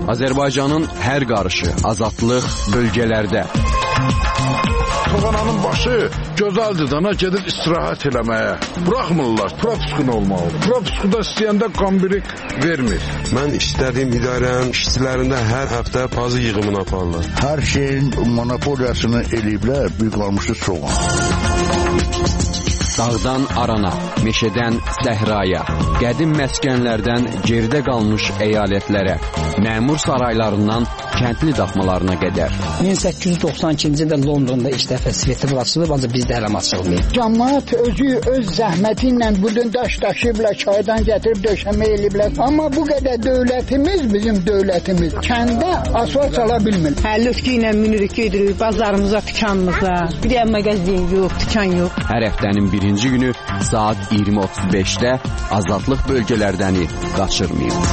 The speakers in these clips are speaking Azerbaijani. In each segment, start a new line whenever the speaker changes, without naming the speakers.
Azərbaycanın hər qarışı, azadlıq bölgələrdə.
Toğananın başı gözəldir dana, gedir istirahət eləməyə. Buraxmırlar, propiskun olmalıdır. Propiskuda istəyəndə qambirik vermir.
Mən istədiyim idarənin işçilərində hər həftə pazı yığımını aparırlar.
Hər şeyin monopoliyasını eləyiblər, bir qalmışı soğan.
Dağdan arana, meşədən səhraya, qədim məskənlərdən geridə qalmış əyalətlərə, məmur saraylarından kəndli daxmalarına qədər.
1892-ci ildə Londonda ilk dəfə svetofor açılıb, ancaq bizdə hələ açılmayıb.
Cəmaət özü öz zəhməti ilə budun daş daşıyıblar, çaydan gətirib döşəmə eləyiblər. Amma bu qədər dövlətimiz, bizim dövlətimiz kəndə asfalt sala bilmir.
Həlütkü ilə minirik, gedirik bazarımıza, dükanımıza. Bir də mağazin yox, dükan yox.
Hər həftənin birinci günü saat 20:35-də azadlıq bölgələrdəni qaçırmayın.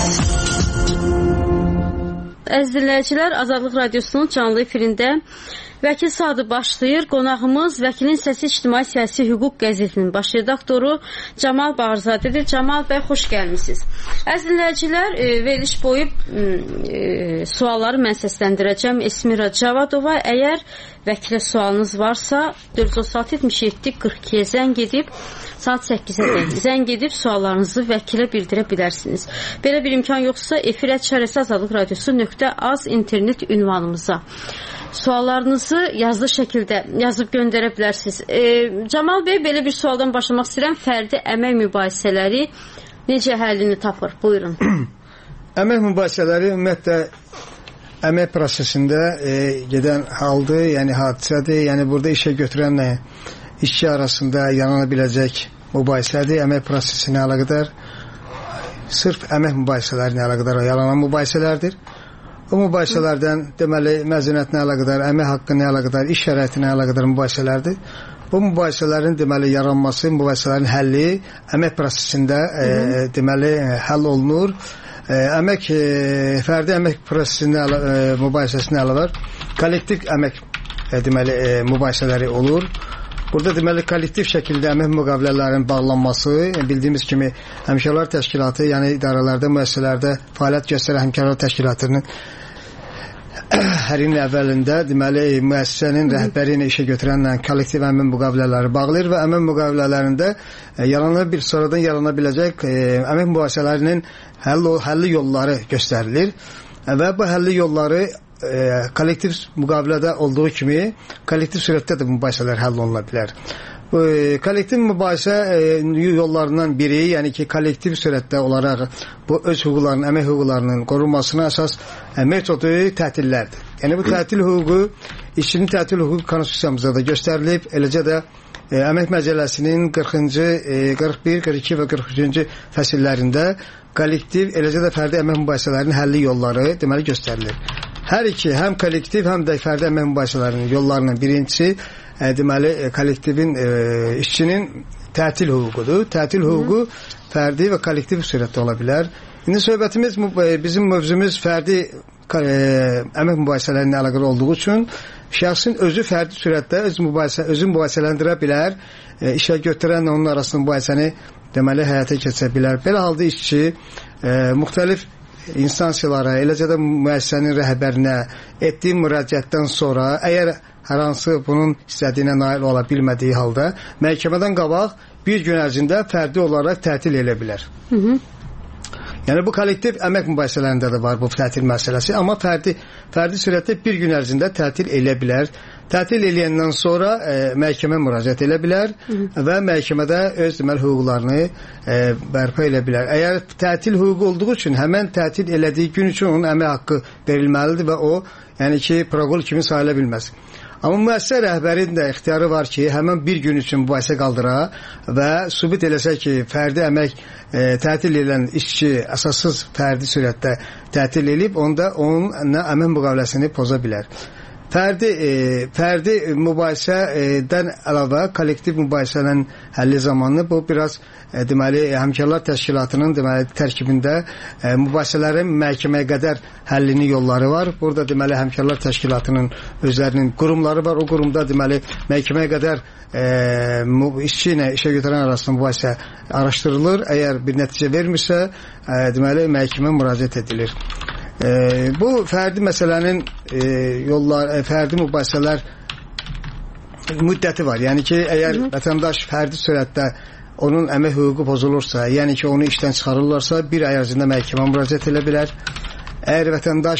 Əziz dinləyicilər, Azadlıq Radiosunun canlı efirində Vəkil Sadı başlayır. Qonağımız Vəkilin Səsi İctimai Siyasi Hüquq qəzetinin baş redaktoru Camal Bağırzadədir. Camal bəy, xoş gəlmisiniz. Əziz dinləyicilər, veriliş boyu sualları mən səsləndirəcəm Esmira Cavadova. Əgər vəkilə sualınız varsa 436-77-42-yə zəng edib saat 8-ə zəng edib suallarınızı vəkilə bildirə bilərsiniz. Belə bir imkan yoxsa efir@azadlıqradiosu.az internet ünvanımıza suallarınızı yazılı şəkildə yazıb göndərə bilərsiniz. Camal bəy, belə bir sualdan başlamaq istəyirəm. Fərdi əmək mübahisələri necə həllini tapır? Buyurun.
Əmək mübahisələri ümumiyyətlə əmək prosesində gedən haldır, yəni hadisədir. Yəni burada işə götürənlə işçi arasında yarana biləcək mübahisədir. Əmək prosesinə əlaqədar, sırf əmək mübahisələrinə əlaqədar yaranan mübahisələrdir. Bu mübahisələrdən deməli məzuniyyətinə əlaqədar, əmək haqqına əlaqədar, iş şəraitinə əlaqədar mübahisələrdir. Bu mübahisələrin deməli yaranması, mübahisələrin həlli əmək prosesində deməli həll olunur. Fərdi əmək prosesində mübahisəsinə əlavə kollektiv əmək deməli mübahisələri olur. Burada deməli kollektiv şəkildə əmək müqavilələrinin bağlanması, bildiyimiz kimi həmkarlar təşkilatı, yəni idarələrdə, müəssisələrdə fəaliyyət göstərən həmkarlar təşkilatının hər ilin əvvəlində deməli müəssisənin rəhbəri ilə işə götürənlə kollektiv əmək müqavilələri bağlayır və əmək müqavilələrində sonradan yarana biləcək əmək mübahisələrinin həlli yolları göstərilir və bu həlli yolları kollektiv müqavilədə olduğu kimi kollektiv surətdə də mübahisələr həll oluna bilər. Kollektiv mübahisə yollarından biri, yəni ki, kollektiv surətdə olaraq bu öz hüquqlarının, əmək hüquqlarının qorunmasına əsas metodu tətillərdir. Yəni bu tətil hüququ, işçinin tətil hüququ konstitusiyamızda da göstərilib, eləcə də Əmək Məcəlləsinin 40-cı, 41, 42 və 43-cü fəsillərində kollektiv, eləcə də fərdi əmək mübahisələrinin həlli yolları deməli göstərilir. Hər iki, həm kollektiv, həm də fərdi əmək mübahisələrinin yollarının birincisi deməli kollektivin, işçinin tətil hüququdur. Tətil hüququ fərdi və kollektiv surətdə ola bilər. İndi söhbətimiz, bizim mövzumuz fərdi əmək mübahisələrinə əlaqəli olduğu üçün şəxsin özü fərdi surətdə özü mübahisələndirə bilər. İşə götürən onun arasında mübahisəni deməli həyata keçirə bilər. Belə halda işçi müxtəlif instansiyalara, eləcə də müəssisənin rəhbərinə etdiyi müraciətdən sonra, əgər hər hansı bunun istədiyinə nail ola bilmədiyi halda məhkəmədən qabaq bir gün ərzində fərdi olaraq tətil edə bilər. Yəni bu kollektiv əmək mübahisələrində də var bu tətil məsələsi, amma fərdi surətdə bir gün ərzində tətil edə bilər. Tətil eləyəndən sonra məhkəmə müraciət edə bilər və məhkəmədə öz deməli hüquqlarını bərpa edə bilər. Əgər tətil hüququ olduğu üçün həmən tətil elədiyi gün üçün onun əmək haqqı verilməlidir və o, yəni ki, proqol kimi sayıla bilməz. Amma müəssisə rəhbərinin də ixtiyarı var ki, həmən bir gün üçün mübahisə qaldıra və sübut eləsə ki, fərdi əmək tətil edən işçi əsassız fərdi surətdə tətil edib, onda onun əmək müqaviləsini poza bilər. Fərdi mübahisədən əlavə kollektiv mübahisənin həlli zamanı bu biraz deməli həmkarlar təşkilatının deməli tərkibində mübahisələrin məhkəməyə qədər həllini yolları var. Burada deməli həmkarlar təşkilatının özlərinin qurumları var. O qurumda deməli məhkəməyə qədər işçi ilə işə götürən arasında mübahisə araşdırılır. Əgər bir nəticə vermirsə, deməli məhkəməyə müraciət edilir. Bu fərdi məsələnin fərdi mübahisələr müddəti var. Yəni ki, əgər vətəndaş fərdi surətdə onun əmək hüququ pozulursa, yəni ki, onu işdən çıxarırlarsa, bir ay ərzində məhkəmə müraciət edə bilər. Əgər vətəndaş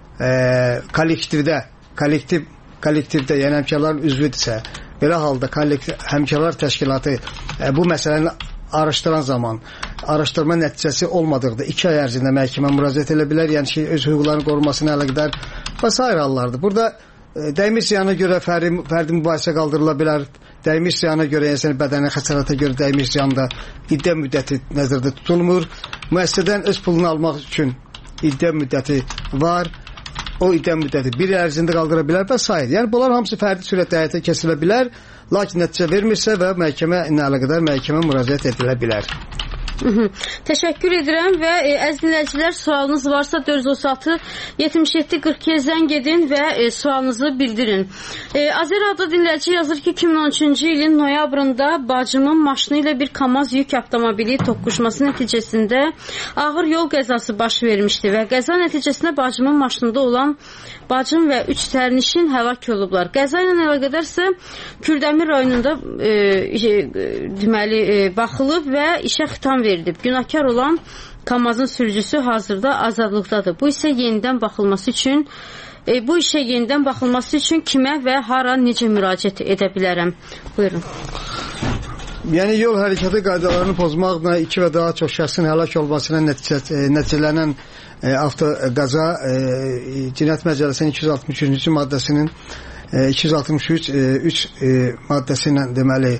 kollektivdə, yəni həmkarların üzvüdürsə, belə halda həmkarlar təşkilatı bu məsələni araşdıran zaman, araşdırma nəticəsi olmadıqda 2 ay ərzində məhkəmə müraciət edə bilər, yəni ki, öz hüquqlarının qorunmasına əlaqədar və s. hallardır. Burada dəymiş ziyana görə fərdi mübahisə qaldırıla bilər. Dəymiş ziyana görə, yəni bədənə xəsarata görə dəymiş ziyanda iddia müddəti nəzərdə tutulmur. Müəssisədən öz pulunu almaq üçün iddia müddəti var. O iddia müddəti 1 il ərzində qaldıra bilər və s. Yəni bunlar hamısı fərdi surətdə həyata keçirilə bilər. Lakin nəticə vermirsə və məhkəmə ilə əlaqədar məhkəmə müraciət edilə bilər.
Təşəkkür edirəm və əziz dinləyicilər, sualınız varsa 436-77-42 zəng edin və sualınızı bildirin. Azer adlı dinləyici yazır ki, 2013-cü ilin noyabrında bacımın maşını ilə bir KAMAZ yük avtomobili toqquşması nəticəsində ağır yol qəzası baş vermişdi və qəza nəticəsində bacımın maşınında olan bacım və 3 sərnişin həlak olublar. Qəza ilə əlaqədarsə Kürdəmir rayonunda deməli baxılıb və işə xitam verilib. Günahkar olan KAMAZın sürücüsü hazırda azadlıqdadır. Bu işə yenidən baxılması üçün kimə və hara necə müraciət edə bilərəm? Buyurun.
Yəni yol hərəkəti qaydalarını pozmaqla 2 və daha çox şəxsin həlak olmasına nəticələnən avtoqaza Cinayət Məcəlləsinin 263-cü maddəsinin 263-3 maddəsi ilə deməli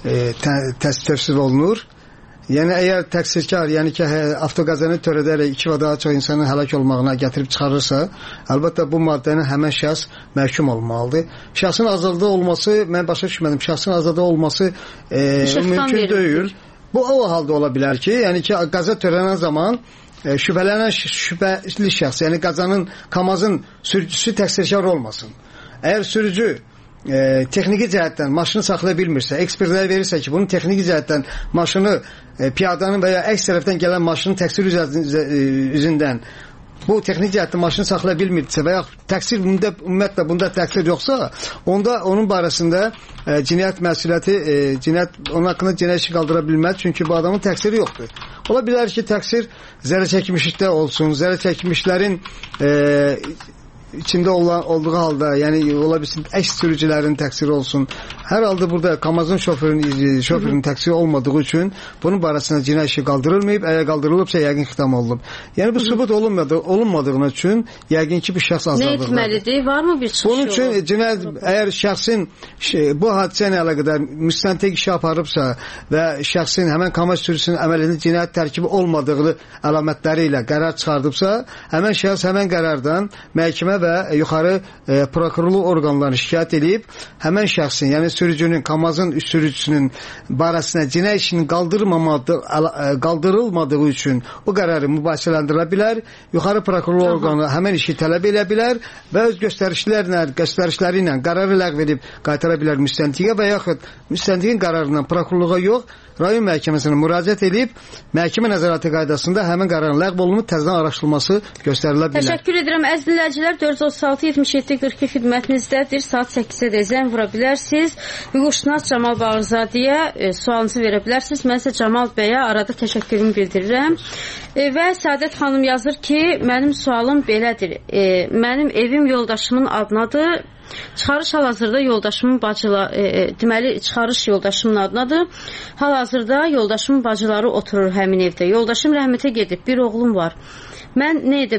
təsvir olunur. Yəni əgər təqsirkar, yəni ki, avtoqazanı törədərək 2 və daha çox insanın həlak olmağına gətirib çıxarırsa, əlbəttə bu maddənin həmən şəxs məhkum olmalıdır. Şəxsin azadlığı olması, mən başa düşmədim, şəxsin azadlığı olması mümkün deyil. Bu o halda ola bilər ki, yəni ki, qaza törənən zaman şübhəli şəxs, yəni KAMAZın sürücüsü təqsirkar olmasın. Əgər sürücü texniki cəhətdən maşını saxlaya bilmirsə, ekspertlər verirsə ki, bunun texniki cəhətdən maşını piyadanın və ya əks tərəfdən gələn maşının təqsir üzündən bu texniki cəhətdən maşını saxlaya bilmirsə və ya təqsir ümumiyyətlə bunda təqsir yoxsa, onda onun barəsində cinayət məsuliyyəti, onun haqqında cinayət işi qaldıra bilməz, çünki bu adamın təqsiri yoxdur. Ola bilər ki, təqsir zərərçəkmişlikdə olsun, zərərçəkmişlərin içində olduğu halda, yəni ola bilsin əks sürücülərin təqsiri olsun. Hər halda burada KAMAZın şoförün təqsiri olmadığı üçün bunun barəsində cinayət işi qaldırılmayıb, əgər qaldırılıbsa yəqin xitam olunub. Yəni bu sübut olunmadığına üçün yəqin ki, bir şəxs azadlıqdadır.
Nə etməlidir? Varmı bir çıxış yolu?
Bunun üçün cinayət, əgər şəxsin bu hadisə ilə əlaqədar müstəntiq işi aparıbsa və şəxsin həmən KAMAZ sürücüsünün əməliyyatında cinayət tərkibi olmadığı əlamətləri ilə qərar çıxardıbsa, həmən şəxs həmən qərardan məhkəmə və yuxarı prokurorluq orqanlarına şikayət edib, həmən şəxsin, yəni sürücünün, KAMAZın üst sürücüsünün barəsində cinayət işinin qaldırılmadığı üçün bu qərarı mübahisələndirə bilər, yuxarı prokurorluq orqanı həmən işi tələb edə bilər və öz göstərişləri ilə qərarı ləğv edib qaytara bilər müstəntiqə və yaxud müstəntiqin qərarından prokurorluğa yox, rayon məhkəməsinə müraciət edib, məhkəmə nəzarəti qaydasında həmin qərarın ləğv olunub təzədən araşdırılması göstərilə bilər.
Təşəkkür edirəm. Əziz dinləyicilər, 436-77-42 xidmətinizdədir. Saat 8-də zəng vura bilərsiniz. Hüquqşünas Camal Bağırzadəyə sualınızı verə bilərsiniz. Mən isə Camal bəyə arada təşəkkürümü bildirirəm. Və Səadət xanım yazır ki, mənim sualım belədir. Mənim evim yoldaşımın adınadır. Çıxarış hal-hazırda yoldaşımın deməli çıxarış yoldaşımın adınadır. Hal-hazırda yoldaşımın bacıları oturur həmin evdə. Yoldaşım rəhmətə gedib, bir oğlum var. Mən nə edə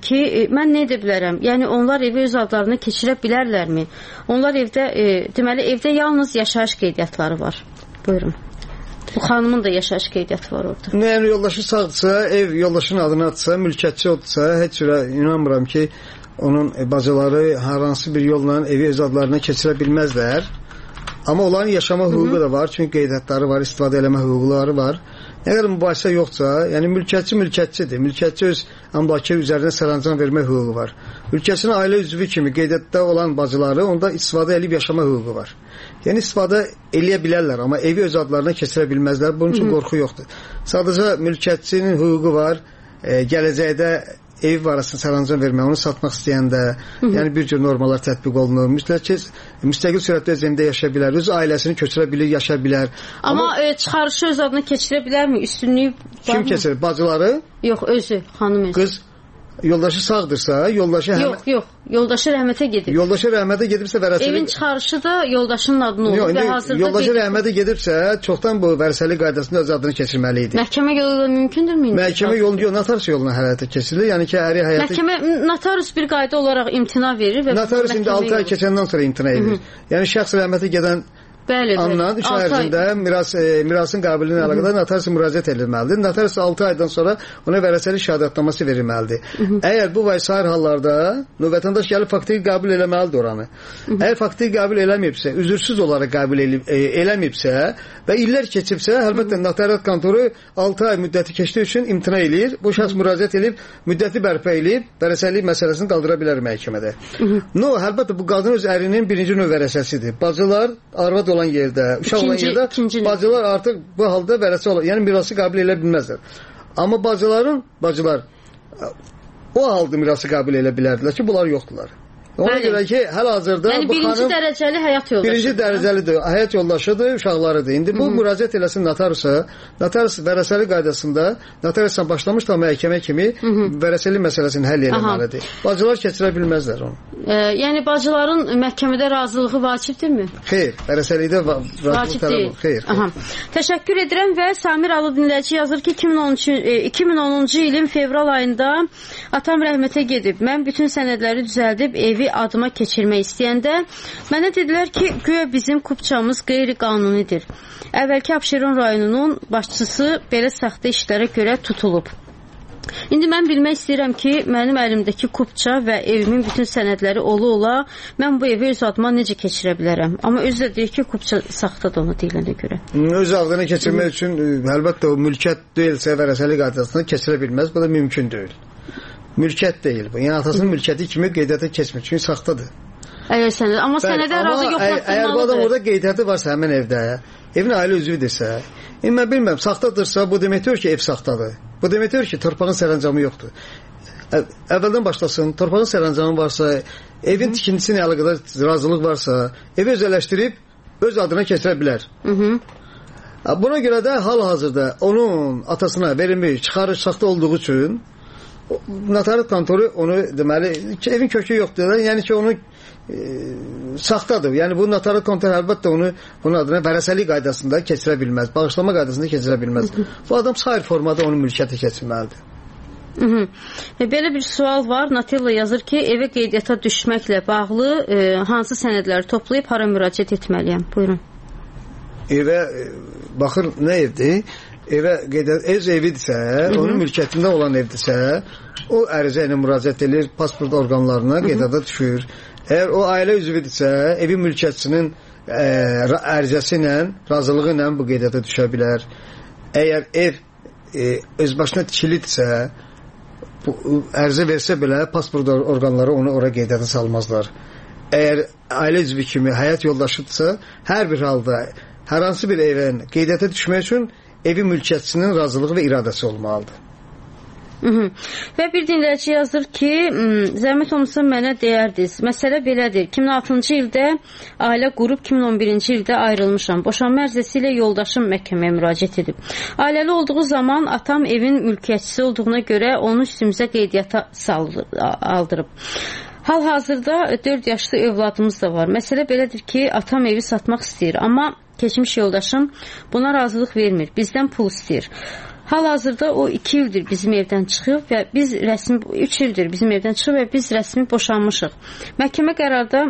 bilərəm? Yəni onlar evi öz adlarına keçirə bilərlərmi? Onlar deməli evdə yalnız yaşayış qeydiyyatları var. Buyurun. Bu xanımın da yaşayış qeydiyyatı var orada.
Yəni yoldaşı sağdırsa, ev yoldaşın adına atsa, mülkiyyətçi olsa, heç cürə inanmıram ki, onun bacıları hər hansı bir yolla evi öz adlarına keçirə bilməzlər. Amma onların yaşama hüququ da var, çünki qeydiyyatları var, istifadə eləmə hüquqları var. Nə qədər mübahisə yoxsa, yəni mülkiyyətçidir. Mülkiyyətçi öz əmlakı üzərinə sərəncam vermə hüququ var. Mülkiyyətçinin ailə üzvü kimi qeydiyyatda olan bacıları onda istifadə edib yaşama hüququ var. Yəni istifadə eləyə bilərlər, amma evi öz adlarına keçirə bilməzlər. Bunun üçün qorxu yoxdur. Sadəcə mülkiyyətçinin hüququ var, gələcəkdə ev barəsində sərəncam vermək, onu satmaq istəyəndə, yəni bir cür normalar tətbiq olunur. Müstəqil sürətdə öz evində yaşaya bilər, öz ailəsini köçürə bilir, yaşaya bilər.
Amma çıxarışı öz adına keçirə bilərmi? Üstünlüyü
kim keçirir? Bacıları?
Yox, özü, xanım özü.
Qız yoldaşı sağdırsa, yoldaşı
Yox, yoldaşı rəhmətə gedib.
Yoldaşı rəhmətə gedibsə vərəsəlik...
Evin çıxarışı da yoldaşının adına olur və hazırda...
Yoldaşı rəhmətə gedibsə, çoxdan bu vərəsəlik qaydasında öz adını keçirməli idi.
Məhkəmə yolu da mümkündürmü?
Məhkəmə yolu, notarius yoluna həyata keçirilir. Yəni ki, əri həyata...
Məhkəmə, notarius bir qayda olaraq imtina verir və...
Notarius indi 6 ay keçəndən sonra imtina edir. Yəni şəxs rəhmətə gedən andan 3 ay ərzində mirasın qabiliyyətinə əlaqədar notarius müraciət edilməlidir. Notarius 6 aydan sonra ona vərəsəlik şəhadətnaməsi verilməlidir. Əgər bu və sair hallarda vətəndaş gəlib faktiki qəbul eləməlidir oranı. Əgər faktiki qəbul eləməyibsə, üzürsüz olaraq qəbul eləməyibsə və illər keçibsə, əlbəttə notariat kontoru 6 ay müddəti keçdiyi üçün imtina eləyir. Bu şəxs müraciət edib, müddəti bərpa edib, vərəsəlik məsələsini qaldıra bilər məhkəmədə. Əlbəttə bu qadın öz ərinin birinci növ vərəsəsidir. Bacılar arvad olan yerdə, uşaq olan yerdə bacılar artıq bu halda vərəsə olur. Yəni mirası qəbul edə bilməzlər. Amma bacılar o halda mirası qəbul edə bilərdilər ki, bunlar yoxdular. Ona görə ki, həl-hazırda
bu xanım birinci dərəcəli həyat yoldaşıdır.
Birinci dərəcəlidir, həyat yoldaşıdır, uşaqlarıdır. İndi bu müraciət eləsin notariusa. Notarius vərəsəlik qaydasında notariusdan başlamışdı məhkəmə kimi vərəsəlik məsələsini həll etməlidir. Bacılar keçirə bilməzlər onu.
Yəni bacıların məhkəmədə razılığı vacibdirmi?
Xeyr, vərəsəlikdə razılıq tələb olur. Xeyr.
Təşəkkür edirəm və Samir Alı dinləyici yazır ki, 2010-cu ilin fevral ayında atam rəhmətə gedib. Mən bütün sənədləri düzəldib evi adıma keçirmək istəyəndə mənə dedilər ki, güya bizim kupçamız qeyri-qanunidir. Əvvəlki Abşeron rayonunun başçısı belə saxta işlərə görə tutulub. İndi mən bilmək istəyirəm ki, mənim əlimdəki kupça və evimin bütün sənədləri ola-ola mən bu evi öz adıma necə keçirə bilərəm? Amma özü də deyir ki, kupça saxtadır onu deyilənə görə.
Öz adına keçirmək üçün əlbəttə o mülkiyyət deyilsə vərəsəlik qaydasında keçirə bilməz. Bu da mümkün deyil. Mülkiyyət deyil bu. Yəni atasının mülkiyyəti kimi qeydiyyata keçmir. Çünki saxtadır.
Amma sənədə razı yoxlatdırmalıdır.
Əgər bu adam orada qeydiyyatı varsa həmin evdə, evin ailə üzvüdürsə, mən bilməm, saxtadırsa bu deməkdir ki, ev saxtadır. Bu deməkdir ki, torpağın sərəncamı yoxdur. Əvvəldən başlasın, torpağın sərəncamı varsa, evin tikintisinə əlaqədar razılıq varsa, evi özəlləşdirib öz adına keçirə bilər. Buna görə də hal-hazırda onun atasına verilmiş çıxarış saxta olduğu üçün notariat kontoru onu deməli evin kökü yoxdur. Yəni ki, onu saxtadır. Yəni bu notariat kontoru əlbəttə onu bunun adına vərəsəlik qaydasında keçirə bilməz. Bağışlama qaydasında keçirə bilməz. Bu adam sair formada onun mülkiyyəti keçirməlidir.
Belə bir sual var. Natilla yazır ki, evə qeydiyyata düşməklə bağlı hansı sənədləri toplayıb hara müraciət etməliyəm? Buyurun.
Evə baxır nə evdir? Evə öz evidirsə, onun mülkiyyətində olan evdirsə, o ərizə ilə müraciət edir, pasport orqanlarına qeydada düşür. Əgər o ailə üzvüdürsə, evin mülkiyyətçisinin ərizəsi ilə, razılığı ilə bu qeydada düşə bilər. Əgər ev öz başına tikilidirsə, ərizə versə belə, pasport orqanları onu ora qeydada salmazlar. Əgər ailə üzvü kimi həyat yoldaşıdırsa, hər bir halda hər hansı bir evin qeydata düşmək üçün evin mülkiyyətçisinin razılığı və iradəsi olmalıdır.
Və bir dinləyici yazır ki, zəhmət olmasa mənə deyərdiniz. Məsələ belədir. 2006-cı ildə ailə qurub 2011-ci ildə ayrılmışam. Boşanma ərizəsi ilə yoldaşım məhkəməyə müraciət edib. Ailəli olduğu zaman atam evin mülkiyyətçisi olduğuna görə onu üstümüzə qeydiyyata aldırıb. Hal-hazırda 4 yaşlı övladımız da var. Məsələ belədir ki, atam evi satmaq istəyir, amma keçmiş yoldaşım buna razılıq vermir. Bizdən pul istəyir. Hal-hazırda o 2 ildir bizim evdən çıxıb və biz rəsmi 3 ildir bizim evdən çıxıb və biz rəsmi boşanmışıq. Məhkəmə qərarda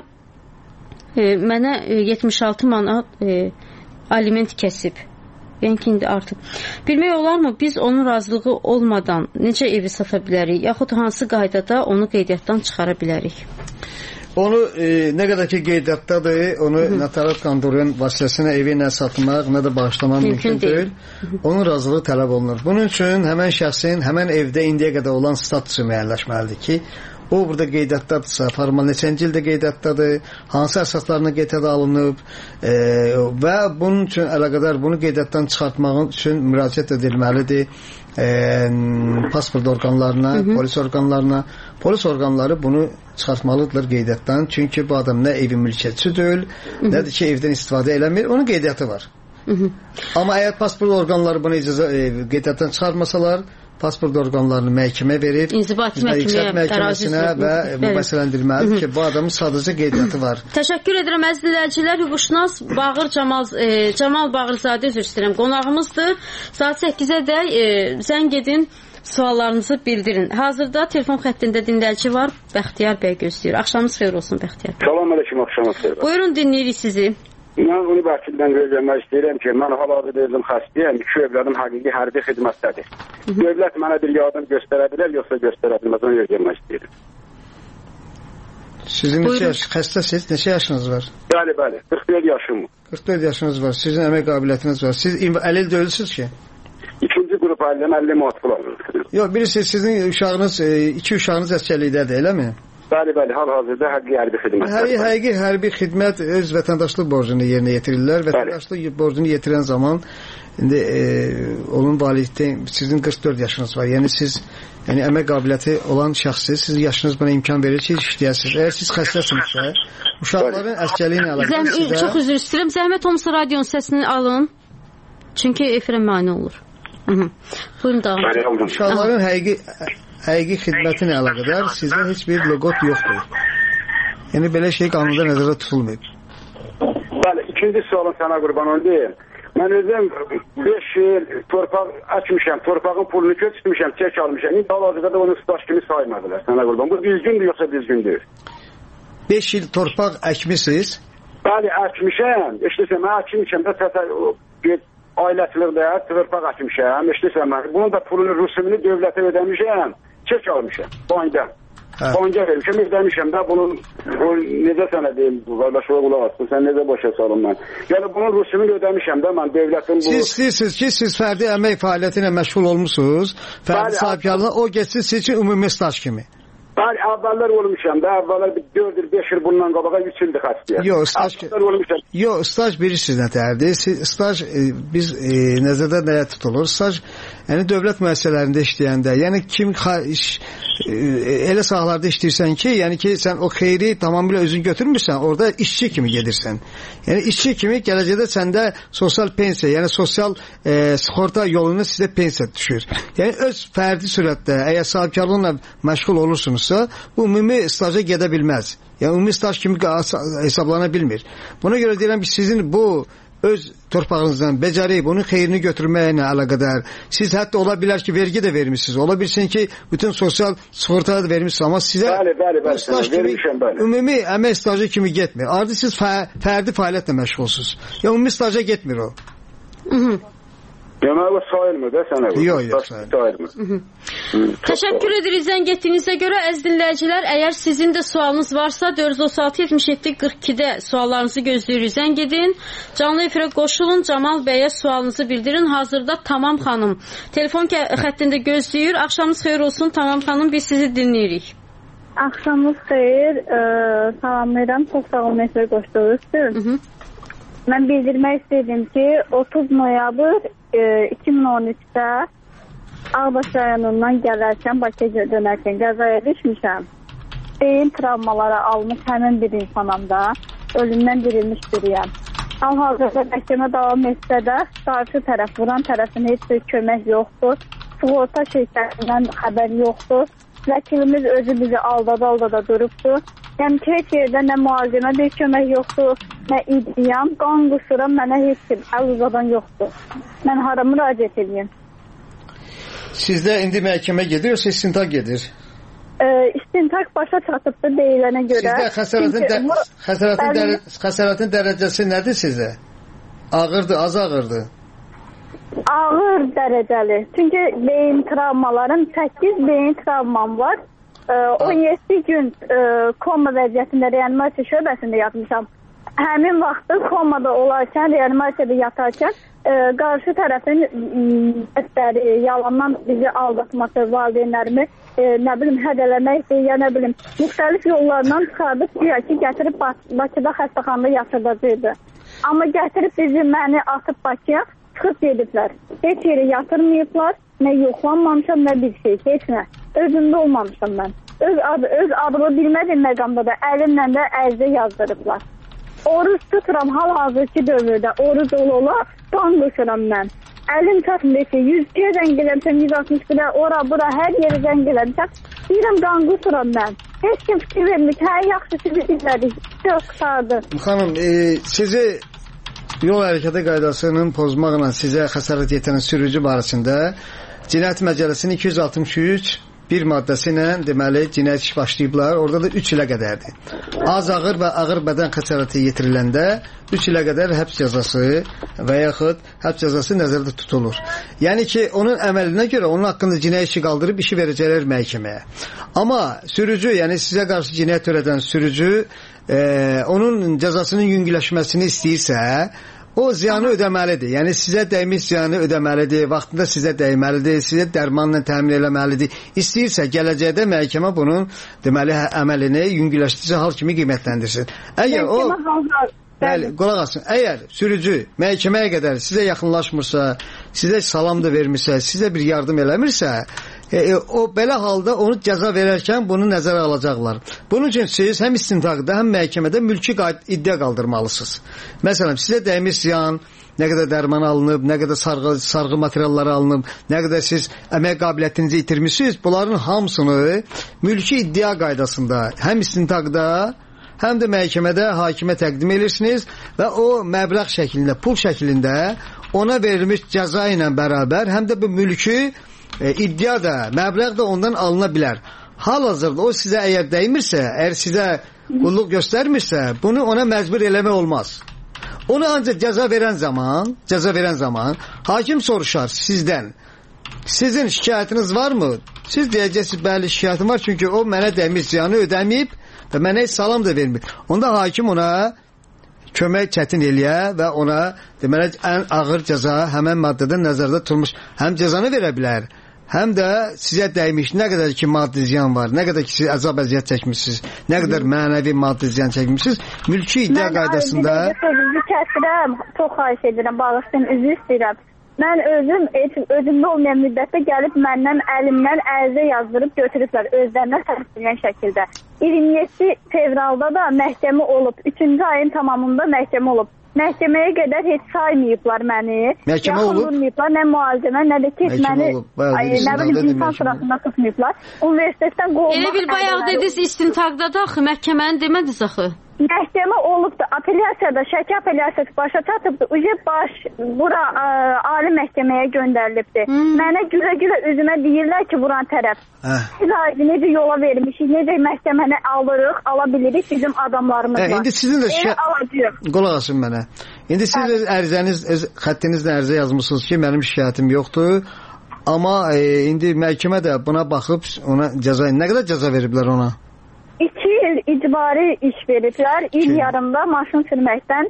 mənə 76 manat aliment kəsib. Yəni ki, indi artıq. Bilmək olarmı, biz onun razılığı olmadan necə evi sata bilərik, yaxud hansı qaydada onu qeydiyyatdan çıxara bilərik?
Onu nə qədər ki qeydiyyatdadır, onu notariat kontorunun vasitəsilə evi nə satmaq, nə də bağışlamaq mümkün deyil. Onun razılığı tələb olunur. Bunun üçün həmən şəxsin həmən evdə indiyə qədər olan statusu müəyyənləşməlidir ki, o burada qeydiyyatdadırsa, formal neçənci ildə qeydiyyatdadır, hansı əsaslarına qeydiyyata alınıb və bunun üçün əlaqədar bunu qeydiyyatdan çıxartmağın üçün müraciət edilməlidir pasport orqanlarına, polis orqanlarına. Polis orqanları bunu çıxartmalıdırlar qeydiyyatdan. Çünki bu adam nə evin mülkiyyətçisi deyil, nədir ki, evdən istifadə eləmir. Onun qeydiyyatı var. Amma əgər pasport orqanları bunu qeydiyyatdan çıxartmasalar, pasport orqanlarını məhkəmə verib,
İnzibati məhkəməsinə
və mübahisələndirilməlidir ki, bu adamın sadəcə qeydiyyatı var.
Təşəkkür edirəm əziz dinləyicilər. Hüquqşünas Bağır Camal Bağırzadə üzr istəyirəm. Qonağımızdır. Saat 8-ə də zəng edin, suallarınızı bildirin. Hazırda telefon xəttində dinləyici var. Bəxtiyar bəy gözləyir. Axşamınız xeyir olsun Bəxtiyar.
Salam əleykum, axşamınız xeyir.
Buyurun, dinləyirik sizi.
Mən bunu Bakıdan gözləmək istəyirəm ki, mən hal-hazırda özüm xəstəyəm, 2 övladım həqiqi hərbi xidmətdədir. Dövlət mənə bir yardım göstərə bilər, yoxsa göstərə bilməz, onu gözləmək istəyirəm.
Sizin xəstəsiz, neçə yaşınız var?
Bəli, 44 yaşım var.
44 yaşınız var, sizin əmək qabiliyyətiniz var. Siz əlil deyilsiniz ki?
İkinci qrup əliləm, 50 manat pul alırım.
Yox, birisi sizin uşağınız, 2 uşağınız əsgərlikdədir, eləmi?
Bəli, hal-hazırda həqiqi hərbi xidmət.
Həqiqi hərbi xidmət öz vətəndaşlıq borcunu yerinə yetirirlər. Vətəndaşlıq borcunu yetirən zaman indi onun valideyni sizin 44 yaşınız var. Yəni siz əmək qabiliyyəti olan şəxssiz, sizin yaşınız buna imkan verir ki, işləyəsiniz. Əgər siz xəstəsinizsə, uşaqların əsgərliyi ilə əlaqədar sizə...
Çox üzr istəyirəm. Zəhmət olmasa radionun səsini alın. Çünki efirə mane olur. Buyurun davam.
Uşaqların həqiqi xidmətinə əlaqədar sizdə heç bir loqot yoxdur. Yəni belə şey qanunda nəzərdə tutulmayıb.
Bəli, ikinci sualın sənə qurban olayım. Mən özüm 5 il torpaq açmışam, torpağın pulunu götürmüşəm, çək almışam. İndi hal-hazırda da onu staş kimi saymadılar sənə qurban. Bu düzgündür yoxsa düzgündür?
5 il torpaq əkmisiniz?
Bəli, əkmişəm. İşləsəm, mən əkmişəm də ailəçilikdə torpaq əkmişəm. İşləsəm, bunun da pulunu, rüsumunu dövlətə ödəmişəm. Çək almışam, banka. Banka vermişəm, ödəmişəm də bunun, necə sənə deyim, qardaşlığa qulaq asın, sən necə başa salın mən. Yəni bunun rüsumunu ödəmişəm də mən dövlətin bu...
Siz istəyirsiniz ki, siz fərdi əmək fəaliyyəti ilə məşğul olmuşsunuz, fərdi sahibkarlığa, o geçsin siz için ümumi staj kimi.
Bəli, əvvəllər olmuşam da, əvvəllər 4 il, 5 il bundan qabağa 3 ildir xəstəyəm.
Yox, staj bilirsiniz nətərdir. Staj biz nəzərdə nəyə tutulur? Staj, yəni dövlət müəssisələrində işləyəndə, yəni kim elə sahalarda işləyirsən ki, yəni ki, sən o xeyri tamamilə özün götürmürsən, orada işçi kimi gedirsən. Yəni işçi kimi gələcəkdə səndə sosial pensiya, yəni sosial sığorta yoluna sizə pensiya düşür. Yəni öz fərdi sürətdə, əgər sahibkarlıqla məşğul olursunuzsa, bu ümumi staja gedə bilməz. Yəni ümumi staj kimi hesablana bilmir. Buna görə deyirəm ki, sizin bu öz torpağınızdan becərib onun xeyrini götürməklə əlaqədar. Siz hətta ola bilər ki, vergi də vermişsiniz. Ola bilsin ki, bütün sosial sığortada da vermişsiniz. Amma sizə staj kimi, ümumi əmək stajı kimi getmir. Artıq siz fərdi fəaliyyətlə məşğulsunuz. Yəni ümumi staja getmir o.
Demək o sayılmır da sənə.
Yox, sayılmır.
Təşəkkür edirik zəng etdiyinizə görə. Əziz dinləyicilər, əgər sizin də sualınız varsa 436-77-42-də suallarınızı gözləyirik. Zəng edin. Canlı efirə qoşulun. Camal bəyə sualınızı bildirin. Hazırda Tamam xanım telefon xəttində gözləyir. Axşamınız xeyir olsun Tamam xanım. Biz sizi dinləyirik.
Axşamınız xeyir. Salamlayıram. Çox sağ olun efirə qoşduğunuz. Mən bildirmək istədim ki, 30 noyabr 2013-də Ağbaş rayonundan gələrkən Bakıya dönərkən qəzaya düşmüşəm. Beyin travmaları almış həmin bir insanam da, ölümdən dirilmiş biriyəm. Hal-hazırda məhkəmə davam etsə də, qarşı tərəf, vuran tərəfin heç bir kömək yoxdur. Sığorta şirkətindən xəbər yoxdur. Vəkilimiz özü bizi aldada durubdur. Yəni ki, heç yerdə nə müalicəmə bir kömək yoxdur, nə iddiam, qan qusura mənə heç kim əl uzadan yoxdur. Mən hara müraciət edeyim?
Sizdə indi məhkəmə gedir, yoxsa istintaq gedir?
İstintaq başa çatıbdır deyilənə görə.
Sizdə xəsarətin dərəcəsi nədir sizdə? Ağırdır, az ağırdır?
Ağır dərəcəli. Çünki beyin travmalarım, 8 beyin travmam var. 17 gün koma vəziyyətində reanimasiya şöbəsində yatmışam. həmin vaxtı komada olarkən, reanimasiyada yatarkən qarşı tərəfin yalandan bizi aldatması, valideynlərimi nə bilim hədələməkdir, ya nə bilim müxtəlif yollardan çıxardıb ki, gətirib Bakıda xəstəxanada yatırdacaqdı. Amma gətirib məni atıb Bakıya çıxıb gediblər. Heç yeri yatırmayıblar, nə yoxlanmamışam, nə bir şey, heç nə. Özümdə olmamışam mən. Öz adımı bilmədiyim məqamda da əlimlə də ərizə yazdırıblar. Oruç tuturam hal-hazırki dövrdə, oruç ola, qan quşuram mən. Əlim çatmır ki, 100-2'ye zəng eləmişəm, 161'e, ora, bura, hər yeri zəng eləmişəm. Deyirəm, qan quşuram mən. Heç kim fikir vermiş, yaxşı sizi izlədik, çox qısadır.
Xanım, sizi yol hərəkəti qaydasının pozmaqla sizə xəsarət yetirən sürücü barəsində Cinayət Məcəlləsinin 263 bir maddəsi ilə deməli cinayət iş başlayıblar. Orada da 3 ilə qədərdir. Az ağır və ağır bədən xəsarəti yetiriləndə 3 ilə qədər həbs cəzası və yaxud həbs cəzası nəzərdə tutulur. Yəni ki, onun əməlinə görə onun haqqında cinayət işi qaldırıb işi verəcəklər məhkəməyə. Amma sürücü, yəni sizə qarşı cinayət törədən sürücü onun cəzasının yüngülləşməsini istəyirsə, o ziyanı ödəməlidir. Yəni sizə dəymiş ziyanı ödəməlidir, vaxtında sizə dəyməlidir, sizə dərmanla təmin eləməlidir. İstəyirsə gələcəkdə məhkəmə bunun deməli əməlini yüngülləşdirici hal kimi qiymətləndirsin. Əgər o bəli, qulaq asın. Əgər sürücü məhkəməyə qədər sizə yaxınlaşmırsa, sizə salam da vermirsə, sizə bir yardım eləmirsə, o belə halda onu cəza verərkən bunu nəzərə alacaqlar. Bunun üçün siz həm istintaqda, həm məhkəmədə mülki iddia qaldırmalısınız. Məsələn, sizə dəymiş ziyan, nə qədər dərman alınıb, nə qədər sarğı materialları alınıb, nə qədər siz əmək qabiliyyətinizi itirmişsiniz, bunların hamısını mülki iddia qaydasında həm istintaqda, həm də məhkəmədə hakimə təqdim edirsiniz və o məbləğ şəklində, pul şəklində ona verilmiş cəza ilə bərabər həm də bu mülki iddia da, məbləğ də ondan alına bilər. Hal-hazırda o sizə əgər dəymirsə, əgər sizə qulluq göstərmirsə, bunu ona məcbur eləmək olmaz. Onu ancaq cəza verən zaman hakim soruşar sizdən. Sizin şikayətiniz varmı? Siz deyəcəksiniz, bəli, şikayətim var, çünki o mənə dəymiş ziyanı ödəməyib və mənə heç salam da vermir. Onda hakim ona kömək çətin eləyə və ona deməli ən ağır cəza həmən maddədə nəzərdə tutulmuş həm cəzanı verə bilər, həm də sizə dəymiş nə qədər ki maddi ziyan var, nə qədər ki siz əzab əziyyət çəkmişsiniz, nə qədər mənəvi maddi ziyan çəkmişsiniz, mülki iddia qaydasında
sözünüzü kəsirəm, çox xahiş edirəm, bağışlayın, üzr istəyirəm. Mən özümdə olmayan müddətdə gəlib məndən əlimdən ərizə yazdırıb götürüblər özlərinə təsdiqləyən şəkildə. 27 fevralda da məhkəmə olub. 3-cü ayın tamamında məhkəmə olub. Məhkəməyə qədər heç saymayıblar məni.
Məhkəmə olub.
Yaxınlırmayıblar, nə müalicəmə, nə də ki, məni nə bilim insan sırasında tutmayıblar. Universitetdən qovmaq.
Elə bir bayaq dediniz istintaqda da axı, məhkəməni demədiniz axı.
Məhkəmə olubdu, apellyasiyada, şəki apellyasiyası başa çatıbdı. Uca baş bura ali məhkəməyə göndərilibdi. Mənə gülə-gülə üzümə deyirlər ki, buran tərəf. Siz necə yola vermişik, necə məhkəməni alırıq, ala bilirik, bizim adamlarımız var.
İndi sizin də qulaq asın mənə. İndi siz öz ərizəniz, öz xəttinizlə ərizə yazmışsınız ki, mənim şikayətim yoxdur. Amma indi məhkəmə də buna baxıb ona cəza, nə qədər cəza veriblər ona?
2 il icbari iş veriblər, il yarımda maşın sürməkdən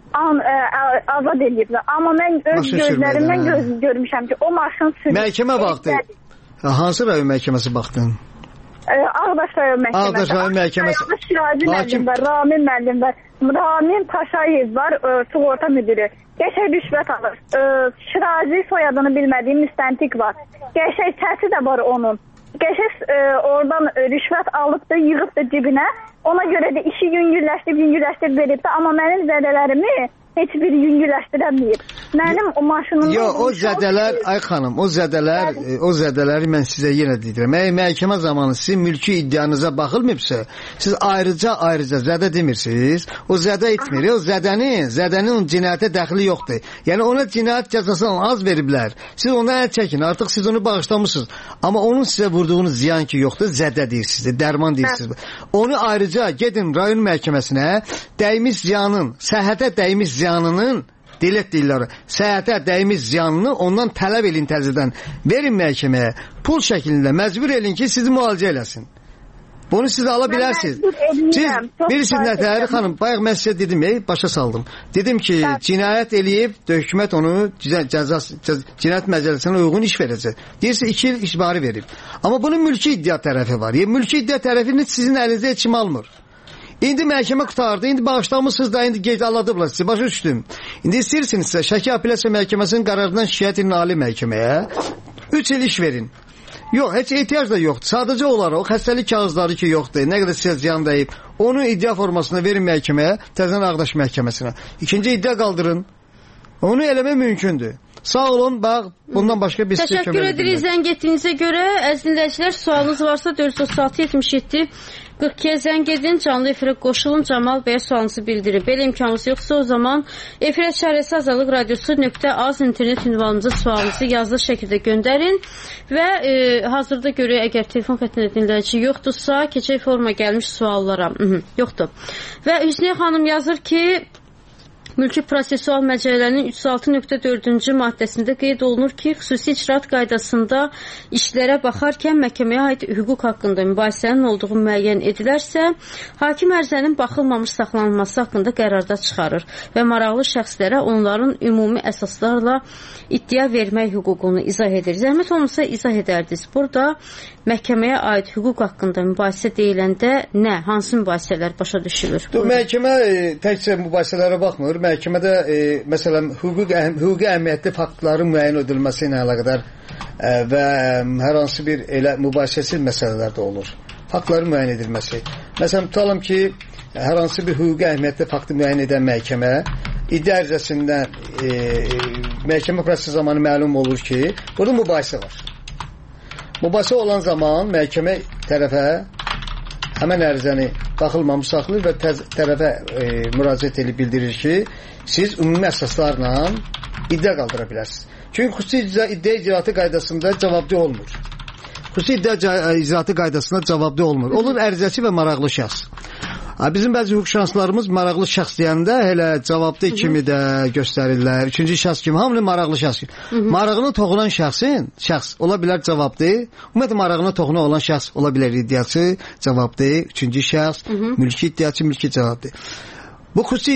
azad ediblər. Amma mən öz gözlərimdən görmüşəm ki, o maşın sürməkdən...
Məhkəmə baxdı. Hansı rayon məhkəməsi baxdın?
Ağdaş rayon məhkəməsi.
Ağdaş rayon məhkəməsi.
Şirazi müəllim var, Ramin müəllim var. Ramin Paşayev var, sığorta müdürü. Qəşək rüşvət alır. Şirazi soyadını bilmədiyim müstəntiq var. Qəşək səsi də var onun. Qəşəş oradan rüşvət alıbdı, yığıbdı cibinə. Ona görə də işi yüngülləşdirib veribdi. Amma mənim zədələrimi heç bir yüngülləşdirəməyib. Mənim o maşınımda...
Yox, o zədələr, ay xanım, o zədələri mən sizə yenə deyirəm. Məhkəmə zamanı sizin mülki iddianıza baxılmayıbsa, siz ayrıca zədə demirsiniz. O zədə etmir. O zədənin cinayətə dəxli yoxdur. Yəni ona cinayət cəzasını az veriblər. Siz ona əl çəkin, artıq siz onu bağışlamışsınız. Amma onun sizə vurduğunuz ziyan ki yoxdur, zədə deyirsiniz, dərman deyirsiniz. Onu ayrıca gedin rayon məhkəməsinə dəymiş ziyanın, səhhətə dəymiş ziyanının, deyirlər, səhhətə dəymiş ziyanını ondan tələb edin təzədən. Verin məhkəməyə, pul şəklində məcbur edin ki, sizi müalicə eləsin. Bunu siz ala bilərsiniz. Siz bilirsiniz nətəri xanım, bayaq mən sizə dedim, başa saldım. Dedim ki, cinayət eləyib, hökumət onu cinayət məcəlləsinə uyğun iş verəcək. Deyirsə 2 il icbari verib. Amma bunun mülki iddia tərəfi var. Mülki iddia tərəfini sizin əlinizdə heç kim almır. İndi məhkəmə qutardı, indi bağışlamışsınız da, indi gec aladıblar sizi, başa düşdüm. İndi istəyirsinizsə, Şəki Apellyasiya Məhkəməsinin qərarından şikayət edin ali məhkəməyə, 3 il iş verin. Yox, heç ehtiyac da yoxdur. Sadəcə olaraq o xəstəlik kağızları ki yoxdur, nə qədər sizə ziyan dəyib, onu iddia formasına verin məhkəməyə, təzən Ağdaş məhkəməsinə. İkinci iddia qaldırın. Onu eləmək mümkündür. Sağ olun, bax, bundan başqa bir sizə kömək
edirlər. Təşəkkür edirik zəng etdiyinizə görə. Əziz dinləyicilər, sualınız varsa 436 77 42-yə zəng edin, canlı efirə qoşulun, Camal bəyə sualınızı bildirin. Belə imkanınız yoxsa o zaman efirə çarəsi Azadlıq Radiosu.az internet ünvanımıza sualınızı yazılı şəkildə göndərin və hazırda görək, əgər telefon xəttində dinləyici yoxdursa, keçək forma gəlmiş suallara. Yoxdur. Və Hüsniyə xanım yazır ki, Mülki Prosessual Məcəllənin 306.4-cü maddəsində qeyd olunur ki, xüsusi icraat qaydasında işlərə baxarkən məhkəməyə aid hüquq haqqında mübahisənin olduğu müəyyən edilərsə, hakim ərizənin baxılmamış saxlanılması haqqında qərarda çıxarır və maraqlı şəxslərə onların ümumi əsaslarla iddia vermək hüququnu izah edir. Zəhmət olmasa izah edərdiniz. Burada məhkəməyə aid hüquq haqqında mübahisə deyiləndə nə, hansı mübahisələr başa düşülür?
Məhkəmə təkcə mübahisələrə baxmır. Məhkəmədə məsələn hüquqi əhəmiyyətli faktların müəyyən edilməsi ilə əlaqədar və hər hansı bir elə mübahisəsiz məsələlər də olur. Faktların müəyyən edilməsi. Məsələn, tutalım ki, hər hansı bir hüquqi əhəmiyyətli faktı müəyyən edən məhkəmə iddia ərizəsində məhkəmə prosesi zamanı məlum olur ki, burada mübahisə var. Mübahisə olan zaman məhkəmə tərəfə həmən ərizəni baxılmamış saxlayır və tərəfə müraciət edib bildirir ki, siz ümumi əsaslarla iddia qaldıra bilərsiniz. Çünki xüsusi iddia icraatı qaydasında cavabdeh olmur. Xüsusi iddia icraatı qaydasında cavabdeh olmur. Olur ərizəçi və maraqlı şəxs. Bizim bəzi hüquqşünaslarımız maraqlı şəxs deyəndə elə cavabdeh kimi də göstərirlər. Üçüncü şəxs kimi, hamını maraqlı şəxs kimi. Marağını toxunan şəxs ola bilər cavabdeh. Ümumiyyətlə marağına toxunan olan şəxs ola bilər iddiaçı, cavabdeh, üçüncü şəxs, mülki iddiaçı, mülki cavabdeh. Bu xüsusi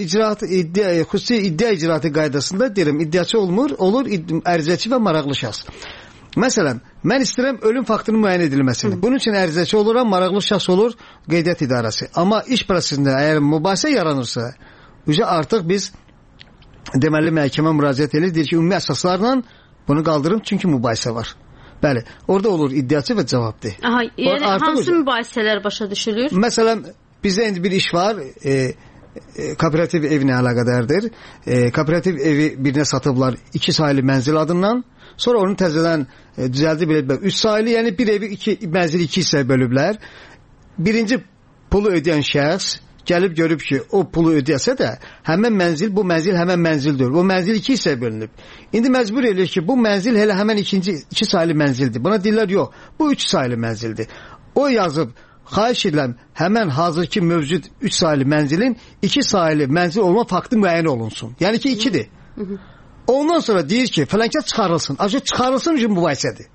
iddia icraatı qaydasında deyirəm, iddiaçı olur ərizəçi və maraqlı şəxs. Məsələn, mən istəyirəm ölüm faktının müəyyən edilməsini. Bunun üçün ərizəçi oluram, maraqlı şəxs olur, qeydiyyat idarəsi. Amma iş prosesində əgər mübahisə yaranırsa, artıq biz deməli məhkəmə müraciət edir, deyir ki, ümumi əsaslarla bunu qaldırım, çünki mübahisə var. Bəli, orada olur iddiaçı və cavabdeh.
Yəni hansı mübahisələr başa düşülür?
Məsələn, bizdə indi bir iş var, kooperativ evinə əlaqədardır. Kooperativ evi birinə satıblar 2 saylı mənzil adından. Sonra onu təzədən düzəldib biliblər 3 saylı, yəni bir evi mənzili 2 hissəyə bölüblər. Birinci pulu ödəyən şəxs gəlib görüb ki, o pulu ödəyəsə də həmən mənzil, bu mənzil həmən mənzildir. O mənzil 2 hissəyə bölünüb. İndi məcbur eləyir ki, bu mənzil elə həmən 2 saylı mənzildir. Buna deyirlər, yox, bu 3 saylı mənzildir. O yazıb, xahiş edirəm, həmən hazırki mövcud 3 saylı mənzilin 2 saylı mənzil olma faktı müəyyən olunsun. Yəni ki, 2-dir. Ondan sonra deyir ki, fəlakət çıxarılsın. Ancaq çıxarılsın üçün mübahisədir.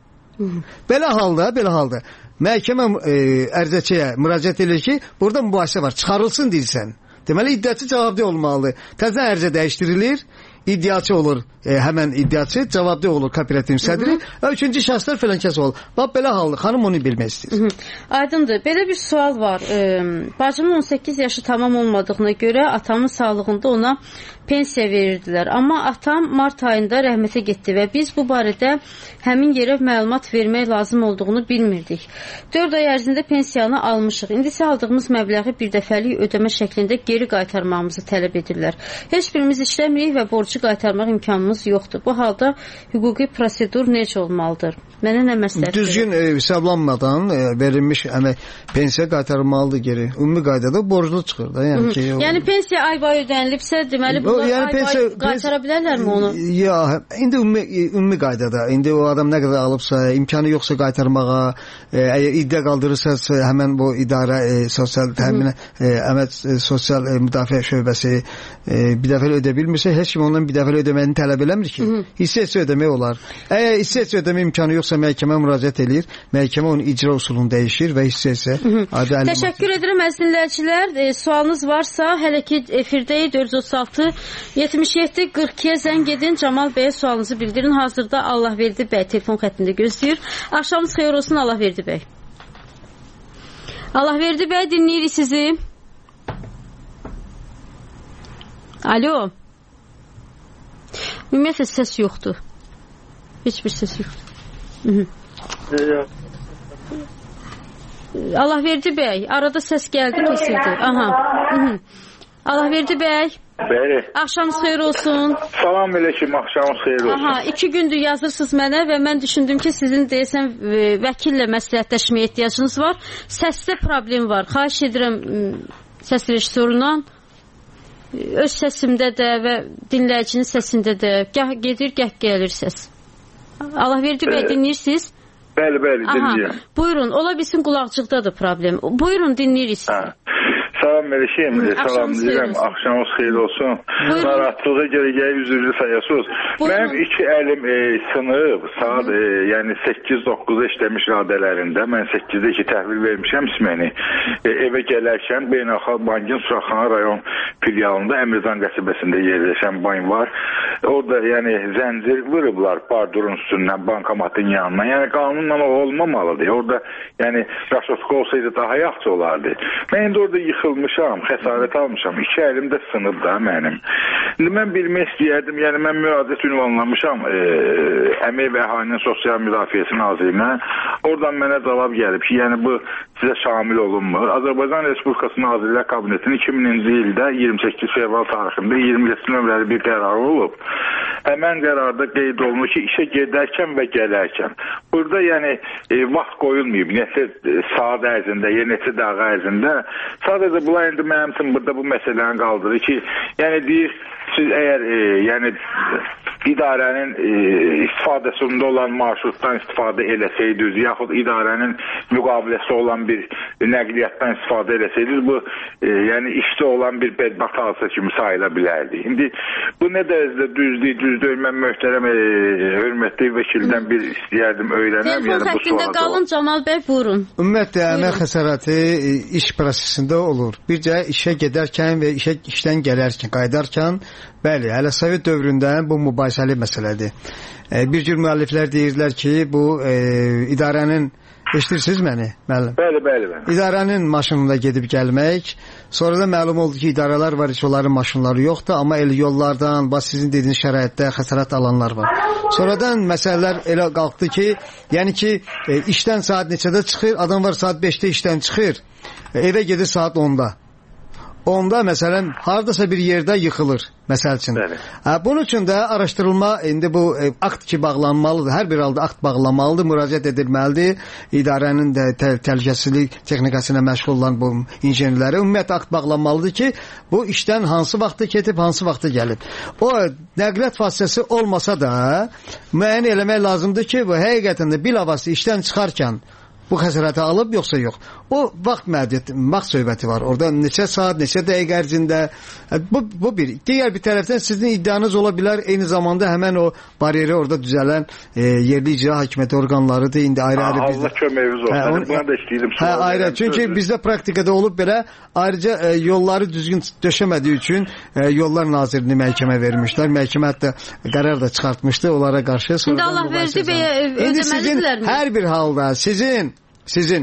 Belə halda məhkəmə ərizəçiyə müraciət edir ki, burada mübahisə var, çıxarılsın deyirsən. Deməli, iddiaçı cavabdeh olmalıdır. Təzə ərizə dəyişdirilir, iddiaçı olur, həmən iddiaçı, cavabdeh olur kooperativ sədri və üçüncü şəxslər fələnkəs olur. Bax, belə halda xanım onu bilmək istəyir.
Aydındır. Belə bir sual var. Bacımın 18 yaşı tamam olmadığına görə atamın sağlığında ona pensiya verirdilər. Amma atam mart ayında rəhmətə getdi və biz bu barədə həmin yerə məlumat vermək lazım olduğunu bilmirdik. 4 ay ərzində pensiyanı almışıq. İndi isə aldığımız məbləği bir dəfəlik ödəmə şəklində geri qaytarmamızı tələb edirlər. Heç birimiz işləmirik və borcu qaytarmaq imkanımız yoxdur. Bu halda hüquqi prosedur necə olmalıdır? Mənə nə məsləhət?
Düzgün hesablanmadan verilmiş pensiya qaytarılmalıdır geri. Ümumi qaydada borclu çıxır da.
Yəni pensiya ay-bay ödənilibsə, deməli bunlar ay-bay qaytara bilərlərmi onu?
Ya, indi ümumi qaydada. İndi o adam nə qədər alıbsa, imkanı yoxsa qaytarmağa, əgər iddia qaldırırsa, həmən bu idarə sosial təminat, əmək sosial müdafiə şöbəsi bir dəfə ödə bilmirsə, heç kim ondan bir dəfə ödəməni tələb eləmir ki. Hissə-hissə ödəmək olar. Əgər hissə-hissə ödəmə imkanı yoxsa məhkəməyə müraciət edir. Məhkəmə onun icra usulunu dəyişir və hissə-hissə
Təşəkkür edirəm əziz dinləyicilər. Sualınız varsa, hələ ki efirdəyik 436 77 42-yə zəng edin. Camal bəyə sualınızı bildirin. Hazırda Allahverdi bəy telefon xəttində gözləyir. Axşamınız xeyir olsun Allahverdi bəy. Allahverdi bəy, dinləyirik sizi. Alo. Ümumiyyətlə səs yoxdur. Heç bir səs yoxdur. Allahverdi bəy, arada səs gəldi, kesildi. Aha. Allahverdi bəy.
Bəli.
Axşamınız xeyir olsun.
Salam əleykum, axşamınız xeyir olsun.
Aha, 2 gündür yazırsınız mənə və mən düşündüm ki, sizin deyəsən vəkillə məsləhətləşməyə ehtiyacınız var. Səsdə problem var. Xahiş edirəm səs rejissorundan. Öz səsimdə də və dinləyicinin səsində də gah gedir, gah gəlir səs. Allahverdi bəy, dinləyirsiniz?
Bəli, dinləyirəm.
Buyurun, ola bilsin qulaqcıqdadır problem. Buyurun, dinləyirik sizi.
Salam Məlikəm, salam deyirəm, axşamınız xeyir olsun. Narahatlığa görə üzrlü sayasınız. Mənim 2 əlim sınıb, saat yəni 8-9-da işləmiş radələrində, mən 8-də 2 təhvil vermişəm isməni. Evə gələrkən Beynəlxalq Bankın Suraxana rayon filialında Əmircan qəsəbəsində yerləşən bank var. Orada yəni zəncir vurublar bardurun üstündən, bankomatın yanına. Yəni qanunla o olmamalıdır. Orada yəni raşotka olsaydı daha yaxşı olardı. Mən indi orada yıxılmışam, xəsarət almışam. 2 əlim də sınıb da mənim. İndi mən bilmək istəyərdim, yəni mən müraciət ünvanlamışam Əmək və Əhalinin Sosial Müdafiəsi Nazirinə. Oradan mənə cavab gəlib ki, yəni bu sizə şamil olunmur. Azərbaycan Respublikası Nazirlər Kabinetinin 2000-ci ildə 28 fevral tarixində 27 nömrəli bir qərarı olub. Həmən qərarda qeyd olunur ki, işə gedərkən və gələrkən. Burada yəni vaxt qoyulmayıb, neçə saat ərzində, neçə dəqiqə ərzində. Sadəcə bunlar indi mənim üçün burada bu məsələni qaldırır ki, yəni deyir, siz əgər yəni idarənin istifadəsində olan marşrutdan istifadə eləsəydiniz, yaxud idarənin müqaviləsi olan bir nəqliyyatdan istifadə eləsəydiniz, bu yəni işdə olan bir bədbəxt hadisə kimi sayıla bilərdi. İndi bu nə dərəcədə düzdür, mən möhtərəm hörmətli vəkildən bir istəyərdim, öyrənəm.
Telefon xəttində qalın, Camal bəy, buyurun.
Ümumiyyətlə, əmək xəsarəti iş prosesində olur. Bircə işə gedərkən və işdən gələrkən, qayıdarkən, bəli, hələ Sovet dövründən bu mübahisəli məsələdir. Bir cür müəlliflər deyirlər ki, bu idarənin, eşitirsiniz məni?
Bəli.
İdarənin maşınında gedib gəlmək, sonra da məlum oldu ki, idarələr var, heç onların maşınları yoxdur, amma el yollardan, sizin dediyiniz şəraitdə xəsarət alanlar var. Sonradan məsələlər elə qalxdı ki, yəni ki, işdən saat neçədə çıxır, adam var saat 5-də işdən çıxır, evə gedir saat 10-da. Onda məsələn hardasa bir yerdə yıxılır məsəl üçün. Bunun üçün də araşdırılma indi bu akt ki bağlanmalıdır. Hər bir halda akt bağlanmalıdır, müraciət edilməlidir. İdarənin də təhlükəsizlik texnikasına məşğul olan bu injenerlərə ümumiyyətlə akt bağlanmalıdır ki, bu işdən hansı vaxtda ketib, hansı vaxtda gəlib. O nəqliyyat vasitəsi olmasa da müəyyən eləmək lazımdır ki, bu həqiqətən də bilavasitə işdən çıxarkən bu xəsarəti alıb yoxsa yox. O vaxt söhbəti var. Orada neçə saat, neçə dəqiqə ərzində. Bu bir. Digər bir tərəfdən sizin iddianız ola bilər, eyni zamanda həmən o bariyeri orada düzələn yerli icra hakimiyyəti orqanlarıdır. İndi ayrı-ayrı bizdə.
Allah köməyiniz olsun. Buna da istəyirəm.
Ayrı. Çünki bizdə praktikada olub belə, ayrıca yolları düzgün döşəmədiyi üçün Yollar Nazirini məhkəmə vermişlər. Məhkəmə hətta qərar da çıxartmışdı onlara qarşı.
İndi Allah verdi bəyə ödəməlidirlərmi?
Hər bir halda sizin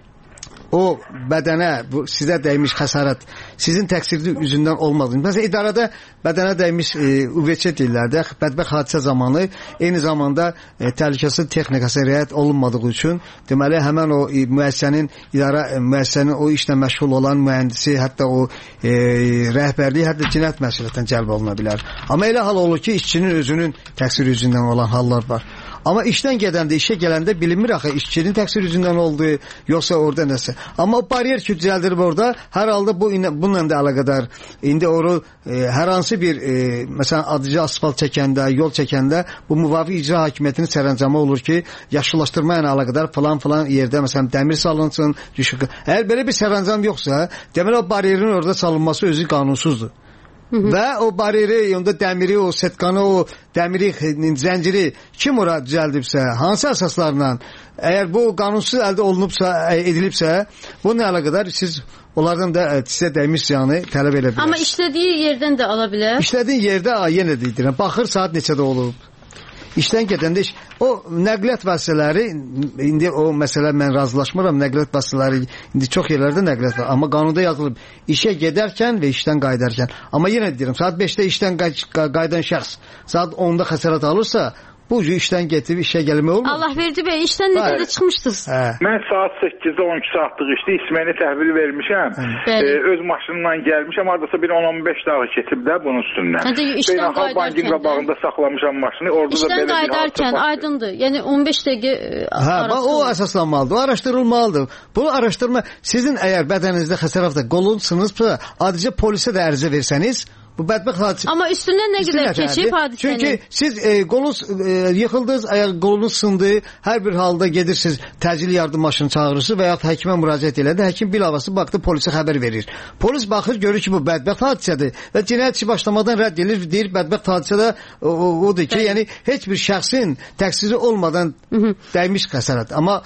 o bədənə, sizə dəymiş xəsarət sizin təqsirli üzündən olmadı. Məsələn, idarədə bədənə dəymiş UVÇ deyirlərdə, bədbəxt hadisə zamanı eyni zamanda təhlükəsizlik texnikası riayət olunmadığı üçün deməli həmən o müəssisənin o işlə məşğul olan mühəndisi, hətta o rəhbərliyi, hətta cinayət məsuliyyətindən cəlb oluna bilər. Amma elə hal olur ki, işçinin özünün təqsiri üzündən olan hallar var. Amma işdən gedəndə, işə gələndə bilinmir axı işçinin təqsir üzündən oldu, yoxsa orada nəsə. Amma o bariyer ki, düzəldilib orada, hər halda bununla da əlaqədar. İndi oru hər hansı bir, məsələn, adıcı asfalt çəkəndə, yol çəkəndə, bu müvafiq icra hakimiyyətinin sərəncamı olur ki, yaşıllaşdırma ilə əlaqədar falan yerdə, məsələn, dəmir salınsın, düşük. Əgər belə bir sərəncam yoxsa, deməli o bariyerin orada salınması özü qanunsuzdur. Və o bariyeri, onda dəmiri, o setkanı, o dəmiri, zənciri kim ora düzəldibsə, hansı əsaslarla, əgər bu qanunsuz əldə olunubsa, edilibsə, bu nə əlaqədar siz onlardan da sizə dəymiş ziyanı tələb edə bilərsiniz.
Amma işlədiyi yerdən də ala bilər.
İşlədiyi yerdə yenə deyirəm, baxır saat neçədə olub. İşdən gedəndə o nəqliyyat vasitələri, indi o məsələ mən razılaşmıram, nəqliyyat vasitələri indi çox yerlərdə nəqliyyat var, amma qanunda yazılıb işə gedərkən və işdən qayıdarkən. Amma yenə deyirəm, saat 5-də işdən qayıdan şəxs saat 10-da xəsarət alırsa, bu işdən getirib işə gəlmək olmur.
Allah verdi bəy, işdən necə də çıxmışdınız?
Mən saat 8-də 12 saatlıq işdə İsməni təhvil vermişəm. Öz maşınla gəlmişəm. Hardasa bir 10-15 dağı keçib də bunun üstündən.
İşdən
bankin qabağında saxlamışam maşını.
İşdən qayıdarkən aydındır. Yəni 15 dəqiqə arası.
O əsaslanmalıdır. O araşdırılmalıdır. Bunu araşdırma. Sizin əgər bədəninizdə xəsarət qolunsunuzsa, adicə polisə də ərizə versəniz, bu bədbəxt hadisə.
Amma üstündən nə qədər keçib hadisənin?
Çünki siz qolunuz yıxıldınız, qolunuz sındı, hər bir halda gedirsiniz, təcil yardım maşını çağırırsınız və ya həkimə müraciət elədi. Həkim bilavasitə baxdı, polisə xəbər verir. Polis baxır, görür ki, bu bədbəxt hadisədir və cinayət işi başlamadan rədd edilir, deyir bədbəxt hadisədə odur ki, yəni heç bir şəxsin təqsiri olmadan dəymiş xəsarət. Amma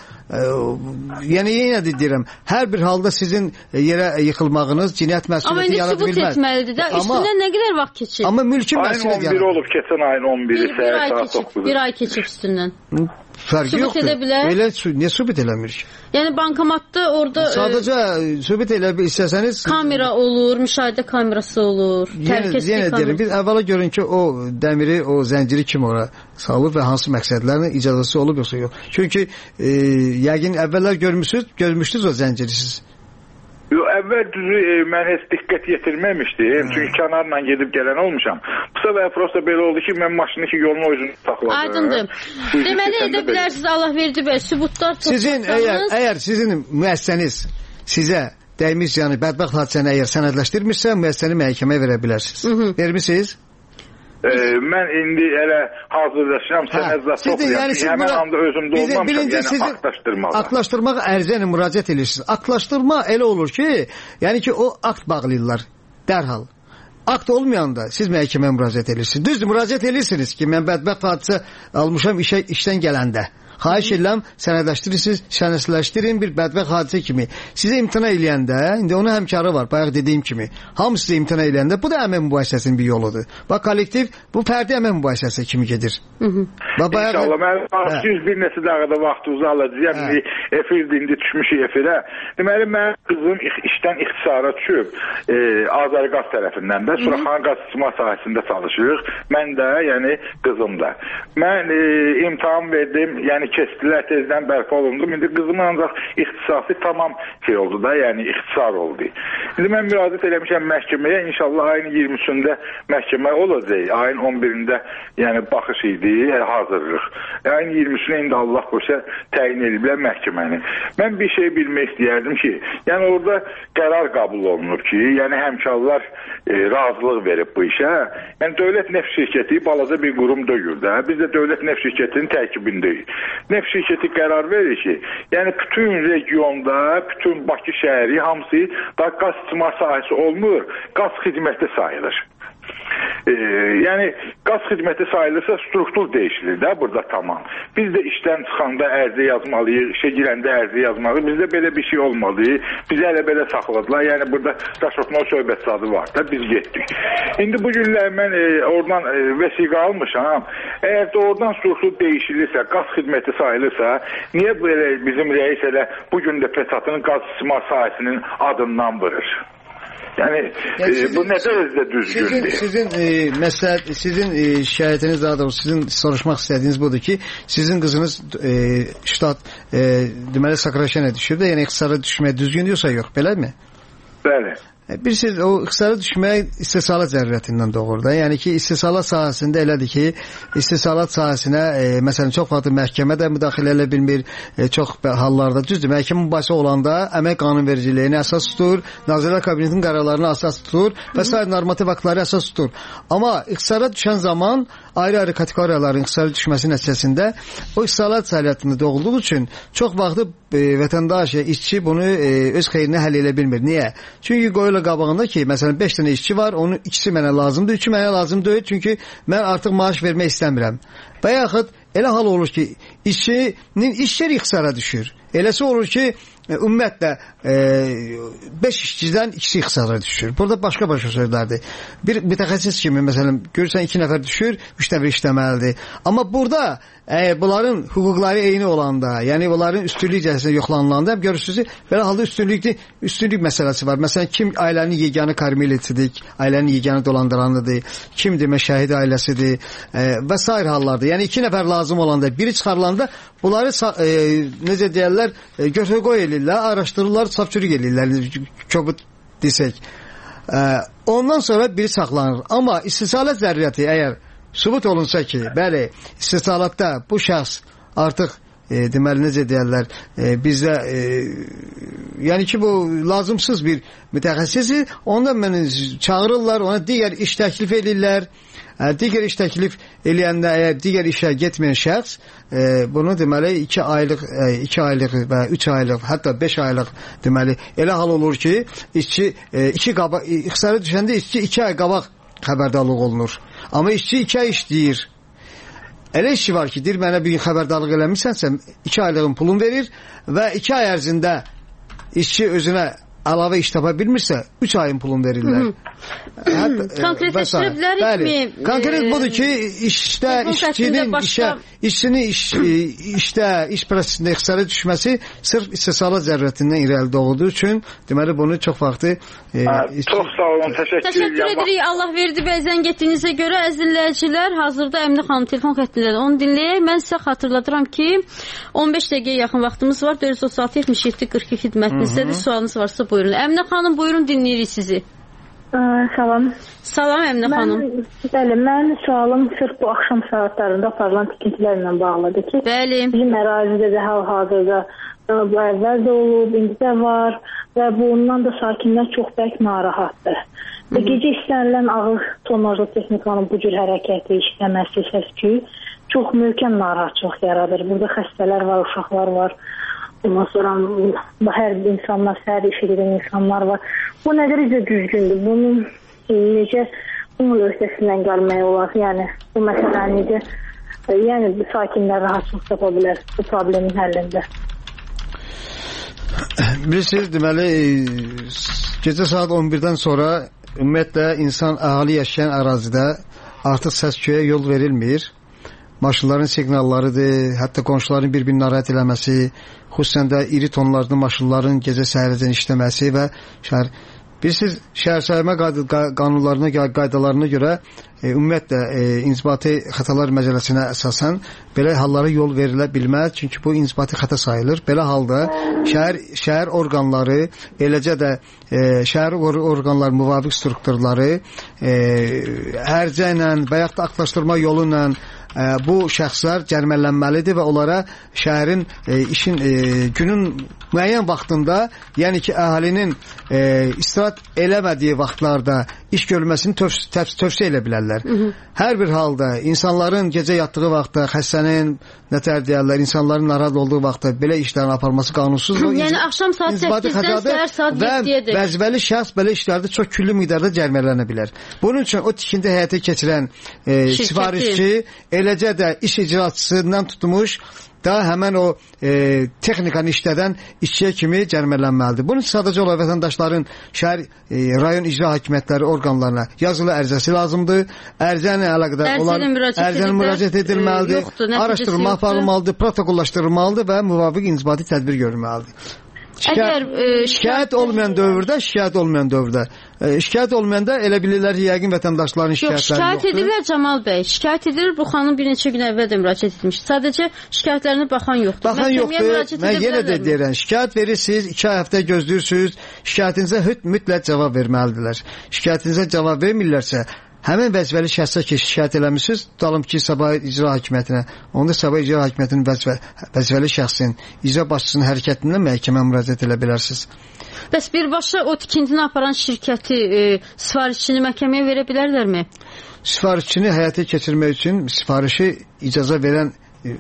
yəni yenə də deyirəm, hər bir halda sizin yerə yıxılmağınız cinayət məsuliyyəti yarada bilməz.
Amma indi sübut etməlidir də, üstündən nə qədər vaxt keçib?
Amma mülki məsuliyyət
ayın 11 olub, keçən ayın 11-i saat 9-da.
Bir ay keçib üstündən.
Fərqi yoxdur.
Sübut edə bilər.
Elə niyə sübut eləmir ki?
Yəni bankomatda orada
sadəcə sübut elə istəsəniz
kamera olur, müşahidə kamerası olur,
təhlükəsizlik kamerası. Biz əvvəla görün ki, o dəmiri, o zənciri kim ora salıb və hansı məqsədlərlə icazəsi olub yoxsa yox. Çünki yəqin əvvəllər görmüşdünüz o zənciri siz.
Yox, əvvəl düzü mən heç diqqət yetirməmişdim. Çünki kənarla gedib gələn olmuşam. Bu səbəb prosta belə oldu ki, mən maşını ki yolun özünü saxladım.
Aydındır. Deməli edə bilərsiniz, Allah verdi bəy, sübutlar
sizin əgər sizin müəssisəniz sizə dəymiş yəni bədbəxt hadisəni əgər sənədləşdirmirsə, müəssisəni məhkəməyə verə bilərsiniz. Vermisiniz?
Mən indi elə hazırlaşıram, sənədlə toxuyam. Həmən anda özümdə olmamışam, yəni aktlaşdırmağa.
Aktlaşdırmağa ərizə ilə müraciət edirsiniz. Aktlaşdırma elə olur ki, yəni ki, o akt bağlayırlar dərhal. Akt olmayanda siz məhkəməyə müraciət edirsiniz. Düzdür, müraciət edirsiniz ki, mən bədbəxt hadisə almışam işdən gələndə. Xahiş edirəm, sənədləşdirin bir bədbəxt hadisə kimi. Sizə imtina eləyəndə, indi onun həmkarı var, bayaq dediyim kimi. Hamı sizə imtina eləyəndə, bu da əmək mübahisəsinin bir yoludur. Bax, kollektiv, bu fərdi əmək mübahisəsi kimi gedir.
İnşallah, mən 101 neçə dəqiqədə vaxtınızı alacağım. Efirdə indi düşmüşük efirə. Deməli, mən qızım işdən ixtisara düşüb, Azərqaz tərəfindən də, Suraxanı qaz istismar sahəsində çalışırıq. Mən də, yəni qızım da. Mən imtahan verdim, yəni keçdilər, tezdən bərpa olundu. İndi qızımın ancaq ixtisası tamam şey oldu da, yəni ixtisar oldu. İndi mən müraciət eləmişəm məhkəməyə, inşallah ayın 20-sində məhkəmə olacaq. Ayın 11-də yəni baxış idi, hazırlıq. Ayın 20-sünə indi Allah qoysa təyin ediblər məhkəməni. Mən bir şey bilmək istəyərdim ki, yəni orada qərar qəbul olunur ki, yəni həmkarlar razılıq verib bu işə. Yəni Dövlət Neft Şirkəti balaca bir qurum deyil də. Biz də Dövlət Neft Şirkətinin tərkibindəyik. Neft şirkəti qərar verir ki, yəni bütün regionda, bütün Bakı şəhəri hamısı da qaz istismar sahəsi olmur, qaz xidməti sayılır. Yəni qaz xidməti sayılırsa struktur dəyişilir də burada tamam. Biz də işdən çıxanda ərizə yazmalıyıq, işə girəndə ərizə yazmalıyıq. Bizdə belə bir şey olmadı. Bizi elə belə saxladılar. Yəni burada daşotma söhbət sadı var da biz getdik. İndi bu günlər mən oradan vəsiqə almışam. Əgər də oradan struktur dəyişilirsə, qaz xidməti sayılırsa, niyə belə bizim rəis elə bu gün də Pesatın qaz istismar sahəsinin adından vurur? Yəni bu nə dərəcədə düzgündür?
Sizin şikayətiniz daha doğrusu sizin soruşmaq istədiyiniz budur ki, sizin qızınız ştat deməli Sakraşenə düşüb də, yəni ixtisara düşmək düzgün yoxsa yox, beləmi?
Bəli.
Bilirsiniz, o ixtisara düşmək istehsalat zəruriyyətindən doğur da. Yəni ki, istehsalat sahəsində elədir ki, istehsalat sahəsinə, məsələn, çox vaxt məhkəmə də müdaxilə elə bilmir, çox hallarda düzdür. Məhkəmə mübahisə olanda əmək qanunvericiliyini əsas tutur, Nazirlər Kabinetinin qərarlarını əsas tutur və sair normativ aktları əsas tutur. Amma ixtisara düşən zaman ayrı-ayrı kateqoriyaların ixtisarlı düşməsi nəticəsində o istisalat fəaliyyətində doğulduğu üçün çox vaxtı vətəndaş, işçi bunu öz xeyrinə həll edə bilmir. Niyə? Çünki qoyurlar qabağında ki, məsələn 5 dənə işçi var, onun ikisi mənə lazımdır, 3 mənə lazım deyil, çünki mən artıq maaş vermək istəmirəm. Və yaxud elə hal olur ki, işçinin iş yeri ixtisara düşür. Eləsi olur ki, ümumiyyətlə 5 işçidən ikisi ixtisara düşür. Burada başqa-başqa sözlərdir. Bir mütəxəssis kimi, məsələn, görürsən 2 nəfər düşür, 3 nəfər işləməlidir. Amma burada bunların hüquqları eyni olanda, yəni bunların üstünlük cəhətində yoxlanılanda görürsünüz, belə halda üstünlük məsələsi var. Məsələn, kim ailənin yeganə karmelitidir, ailənin yeganə dolandıranıdır, kim demək şəhid ailəsidir və s. hallardır. Yəni 2 nəfər lazım olanda, biri çıxarılanda bunları necə deyərlər, götür-qoy eləyirlər, araşdırırlar, safçürük eləyirlər, kobud desək. Ondan sonra biri saxlanır. Amma istisalat zəruriyyəti əgər sübut olunsa ki, bəli, istisalatda bu şəxs artıq deməli necə deyərlər, bizdə yəni ki, bu lazımsız bir mütəxəssisi, ondan məni çağırırlar, ona digər iş təklif edirlər. Digər iş təklif eləyəndə əgər digər işə getməyən şəxs bunu deməli 2 aylıq və 3 aylıq, hətta 5 aylıq deməli elə hal olur ki, işçi ixtisara düşəndə işçi 2 ay qabaq xəbərdarlıq olunur. Amma işçi 2 ay işləyir. Elə işçi var ki, deyir mənə bir xəbərdarlıq eləmirsənsə 2 aylığın pulunu verir və 2 ay ərzində işçi özünə əlavə iş tapa bilmirsə 3 ayın pulunu verirlər.
Konkretləşdirə bilərikmi?
Konkret budur ki, işdə işçinin iş prosesində ixtisara düşməsi sırf istisalat zərurətindən irəli doğduğu üçün deməli bunu çox vaxtı
çox sağ olun,
təşəkkür edirik. Allah verdi və zəng etdiyinizə görə əziz dinləyicilər, hazırda Əminə xanım telefon xəttindədir. Onu dinləyək. Mən sizə xatırladıram ki, 15 dəqiqəyə yaxın vaxtımız var. 436-77-42 xidmətinizdədir. Sualınız varsa buyurun. Əminə xanım, buyurun, dinləyirik sizi.
Salam.
Salam Əminə xanım.
Bəli, mən sualım sırf bu axşam saatlarında aparılan tikintilərlə bağlıdır ki, bizim ərazidə də hal-hazırda bu əvvəl də olub, indi də var və bundan da sakinlər çox bərk narahatdır. Və gecə istənilən ağır tonajlı texnikanın bu cür hərəkəti, işləməsi, səs-küy çox möhkəm narahatçılıq yaradır. Burada xəstələr var, uşaqlar var. Ondan sonra hər insanlar, səhər işə gedən insanlar var. Bu nə dərəcə düzgündür? Bunun necə bunun öhdəsindən gəlmək olar? Yəni bu məsələni necə sakinlər rahatçılıq tapa bilər bu problemin həllində?
Bilirsiniz, deməli gecə saat 11-dən sonra ümumiyyətlə insan əhali yaşayan ərazidə artıq səs-küyə yol verilmir. Maşınların siqnallarıdır, hətta qonşuların bir-birini narahat eləməsi, xüsusən də iri tonlarlı maşınların gecə səhərəcən işləməsi və bilirsiniz, şəhərsayma qanunlarına, qaydalarına görə ümumiyyətlə inzibati xətalar məcəlləsinə əsasən belə hallara yol verilə bilməz, çünki bu inzibati xəta sayılır. Belə halda şəhər orqanları, eləcə də şəhər orqanları müvafiq strukturları hərcə ilə və yaxud da aktlaşdırma yolu ilə bu şəxslər cərimələnməlidir və onlara şəhərin günün müəyyən vaxtında, yəni ki, əhalinin istirahət eləmədiyi vaxtlarda iş görülməsini tövsiyə elə bilərlər. Hər bir halda insanların gecə yatdığı vaxtda, xəstənin nətər deyərlər, insanların narahat olduğu vaxtda belə işlərin aparılması qanunsuzdur.
Yəni axşam saat 8-dən səhər saat 7-yədir.
Və vəzifəli şəxs belə işlərdə çox küllü miqdarda cərimələnə bilər. Bunun üçün o tikinti həyata keçirən sifarişçi, eləcə də iş icraçısından tutmuş da həmən o texnikanı işlədən işçiyə kimi cərimələnməlidir. Bunun sadəcə olaraq vətəndaşların şəhər, rayon icra hakimiyyətləri orqanlarına yazılı ərizəsi lazımdır. Ərizə ilə əlaqədar olan müraciət edilməlidir, araşdırılma aparılmalıdır, protokollaşdırılmalıdır və müvafiq inzibati tədbir görülməlidir. Şikayət olmayan dövrdə, şikayət olmayanda elə bilirlər ki, yəqin vətəndaşların şikayətləri yoxdur.
Şikayət edirlər Camal bəy, şikayət edilir, bu xanım bir neçə gün əvvəl də müraciət etmiş. Sadəcə şikayətlərinə baxan yoxdur.
Baxan yoxdur, mən yenə də deyirəm, şikayət verirsiniz, 2 həftə gözləyirsiniz, şikayətinizə mütləq cavab verməlidirlər. Şikayətinizə cavab vermirlərsə, həmin vəzifəli şəxsə şikayət eləmişsiniz, tutalım ki, Sabah İcra Hakimiyyətinə, onda Sabah İcra Hakimiyyətinin vəzifəli şəxsin, icra başçısının hərəkətindən məhkəməyə müraciət edə bilərsiniz.
Bəs birbaşa o tikintini aparan şirkəti, sifarişçini məhkəməyə verə bilərlərmi?
Sifarişçini həyata keçirmək üçün sifarişi icaza verən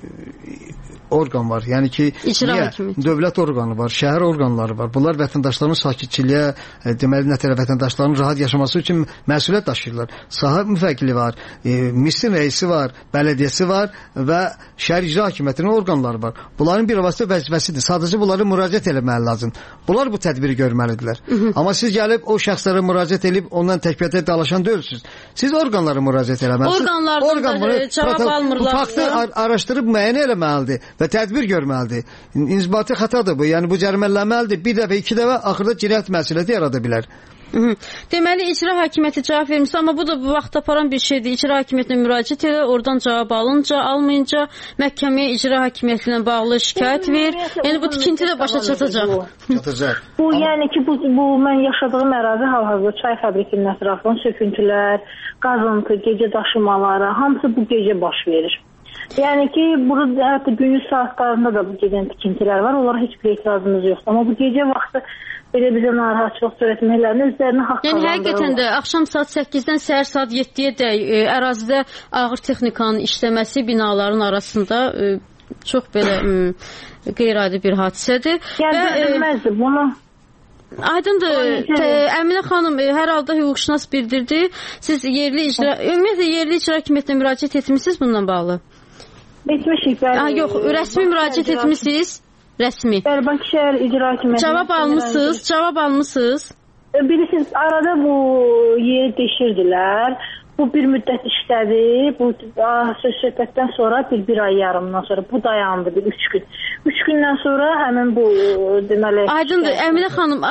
orqan var. Yəni ki, dövlət orqanı var, şəhər orqanları var. Bunlar vətəndaşların sakitçiliyə, deməli, nətərə vətəndaşların rahat yaşaması üçün məsuliyyət daşıyırlar. Sahə müvəkkili var, mistin rəisi var, bələdiyyəsi var və şəhər icra hakimiyyətinin orqanları var. Bunların bir vasitə vəzifəsidir. Sadəcə bunları müraciət eləməli lazım. Bunlar bu tədbiri görməlidirlər. Amma siz gəlib o şəxslərə müraciət edib ondan təkbətə dalaşan deyilsiniz. Siz orqanlara müraciət eləməlisiniz.
Orqanlardan cavab almırlar.
Faktı araşdırıb müəyyən eləməlidir və tədbir görməlidir. İnzibati xətadır bu. Yəni bu cərimələnməlidir. Bir dəfə, iki dəfə axırda cinayət məsuliyyəti yarada bilər.
Deməli, icra hakimiyyəti cavab vermişsə, amma bu da bu vaxt aparan bir şeydir. İcra hakimiyyətinə müraciət elə, oradan cavab almayınca məhkəməyə icra hakimiyyəti ilə bağlı şikayət ver. Yəni bu tikinti də başa çatacaq.
Bu yəni ki, bu mən yaşadığım ərazi hal-hazırda çay fabrikinin ətrafından söküntülər, qazıntı, gecə daşımaları, hamısı bu gecə baş verir. Yəni ki, burada hətta gündüz saatlarında da bu gedən tikintilər var. Onlara heç bir etirazımız yoxdur. Amma bu gecə vaxtı belə bizə narahatçılıq törətməklərini özlərinə haqq
qazandırırlar. Yəni həqiqətən də axşam saat 8-dən səhər saat 7-yə dək ərazidə ağır texnikanın işləməsi binaların arasında çox belə qeyri-adi bir hadisədir.
Yəni bilməzdir bunu.
Aydındır. Əminə xanım hər halda hüquqşünas bildirdi. Siz ümumiyyətlə yerli icra hakimiyyətinə müraciət etmisiniz bununla bağlı?
Etmişik, bəli.
Yox, rəsmi müraciət etmişsiniz? Rəsmi.
Bəli, şəhər icra hakimiyyətinə.
Cavab almısınız?
Bilirsiniz, arada bu yeri deşirdilər. Bu bir müddət işlədi. Bu söhbətdən sonra bir ay yarımdan sonra bu dayandı, 3 gün. 3 gündən sonra həmin bu deməli...
Aydındır, Əminə xanım,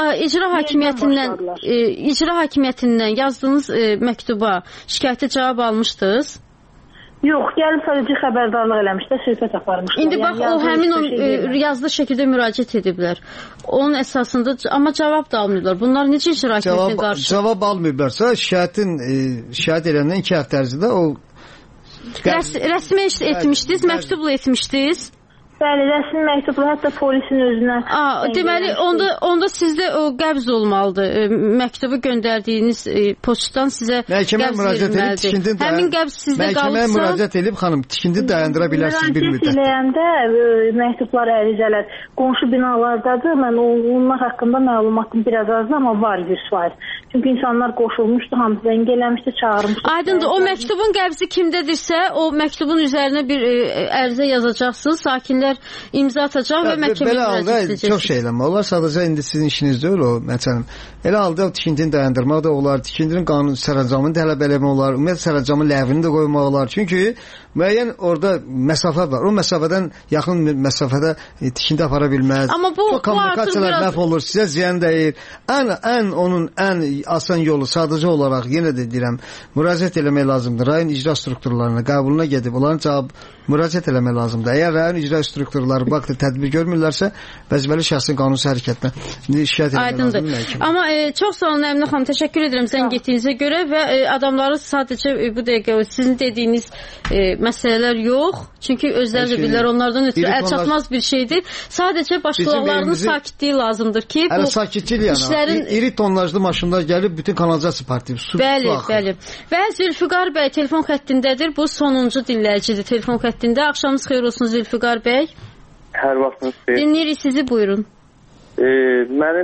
icra hakimiyyətindən yazdığınız məktuba, şikayətə cavab almışdınız?
Yox, gəlib sadəcə xəbərdarlıq eləmişdə, söhbət aparmışlar.
İndi bax, o həmin o yazılı şəkildə müraciət ediblər. Onun əsasında, amma cavab da almıyorlar. Bunlar necə icra hakimiyyətinə qarşı?
Cavab almıyorlarsa, şikayət edəndən 2 həftə ərzində o...
Rəsmi etmişdiniz, məktubla etmişdiniz.
Bəli, rəsmi məktubla, hətta polisin özünə...
Deməli, onda sizdə o qəbz olmalıdır. Məktubu göndərdiyiniz postdan sizə qəbz verilməlidir. Həmin qəbz sizdə qalıbsa...
Məhkəməyə müraciət edib, xanım, tikindi dayandıra bilərsiniz bir müddət.
Müraciət eləyəndə məktublar, ərizələr qonşu binalardadır. Mən onlar haqqında məlumatım biraz azdır, amma var 100%. Çünki insanlar qoşulmuşdu, hamısı zəng eləmişdi, çağırmışdı.
Aydındır, o məktubun qəbzi kimdədirsə, o məktubun üzərinə bir ərizə yazacaqsınız, sakinlər imza atacaq və məhkəməyə müraciət edəcəksiniz.
Çox şey eləmə olar, sadəcə indi sizin işiniz deyil o, məsələn. Elə halda tikintini dayandırmaq da olar, tikintinin qanun sərəncamını tələb eləmək olar, ümumiyyətlə sərəncamın ləğvini də qoymaq olar. Çünki müəyyən orada məsafə var. O məsafədən yaxın məsafədə tikinti apara bilməz.
Amma bu
kommunikasiyalar məhv olur, sizə ziyan dəyir. Onun ən asan yolu sadəcə olaraq yenə də deyirəm, müraciət eləmək lazımdır. Rayon icra strukturlarına, qəbuluna gedib onların cavab müraciət eləmək lazımdır. Əgər rayon icra strukturları vaxtı tədbir görmürlərsə, vəzifəli şəxsin qanunsuz hərəkətinə şikayət etmək lazımdır.
Amma çox sağ olun Əminə xanım, təşəkkür edirəm zəng etdiyinizə görə və adamları sadəcə bu dəqiqə sizin dediyiniz məsələlər yox. Çünki özləri də bilirlər, onlardan ötürü əl çatmaz bir şeydir. Sadəcə başqalarının sakitliyi lazımdır ki, bu
işlərin... İri tonlajlı maşınlar gəlib bütün kanalizasiya partiyası su axır.
Bəli. Və Zülfüqar bəy telefon xəttindədir. Bu sonuncu dinləyicidir telefon xəttində. Axşamınız xeyir olsun Zülfüqar bəy.
Hər vaxtınız xeyir.
Dinləyirik sizi, buyurun.
Mənim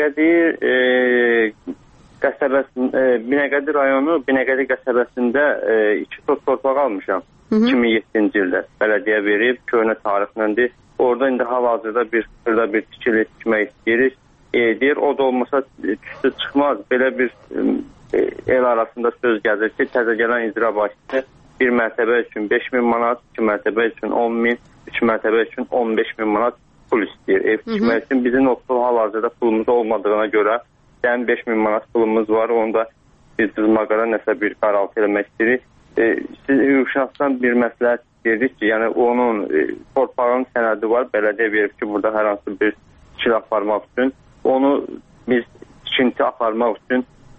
Binəqədi rayonu Binəqədi qəsəbəsində 2 tot torpaq almışam. 2007-ci ildə bələdiyyə verib, köhnə tarixləndir. Orada indi hal-hazırda bir tikili tikmək istəyirik. Deyir, o da olmasa üstü çıxmaz. Belə bir el arasında söz gəlir ki, təzə gələn icra başçısı bir mərtəbə üçün 5.000 manat, 2 mərtəbə üçün 10.000, 3 mərtəbə üçün 15.000 manat pul istəyir. Ev tikmək üçün bizim hal-hazırda pulumuz olmadığına görə 5.000 manat pulumuz var. Onu da biz cızmaqara nəsə bir qaraltı eləmək istəyirik. Siz hüquqşünasdan bir məsləhət istəyirdik ki, yəni onun torpağın sənədi var, bələdiyyə verib ki, burada hər hansı bir tikili aparmaq üçün onu biz tikinti aparmaq üçün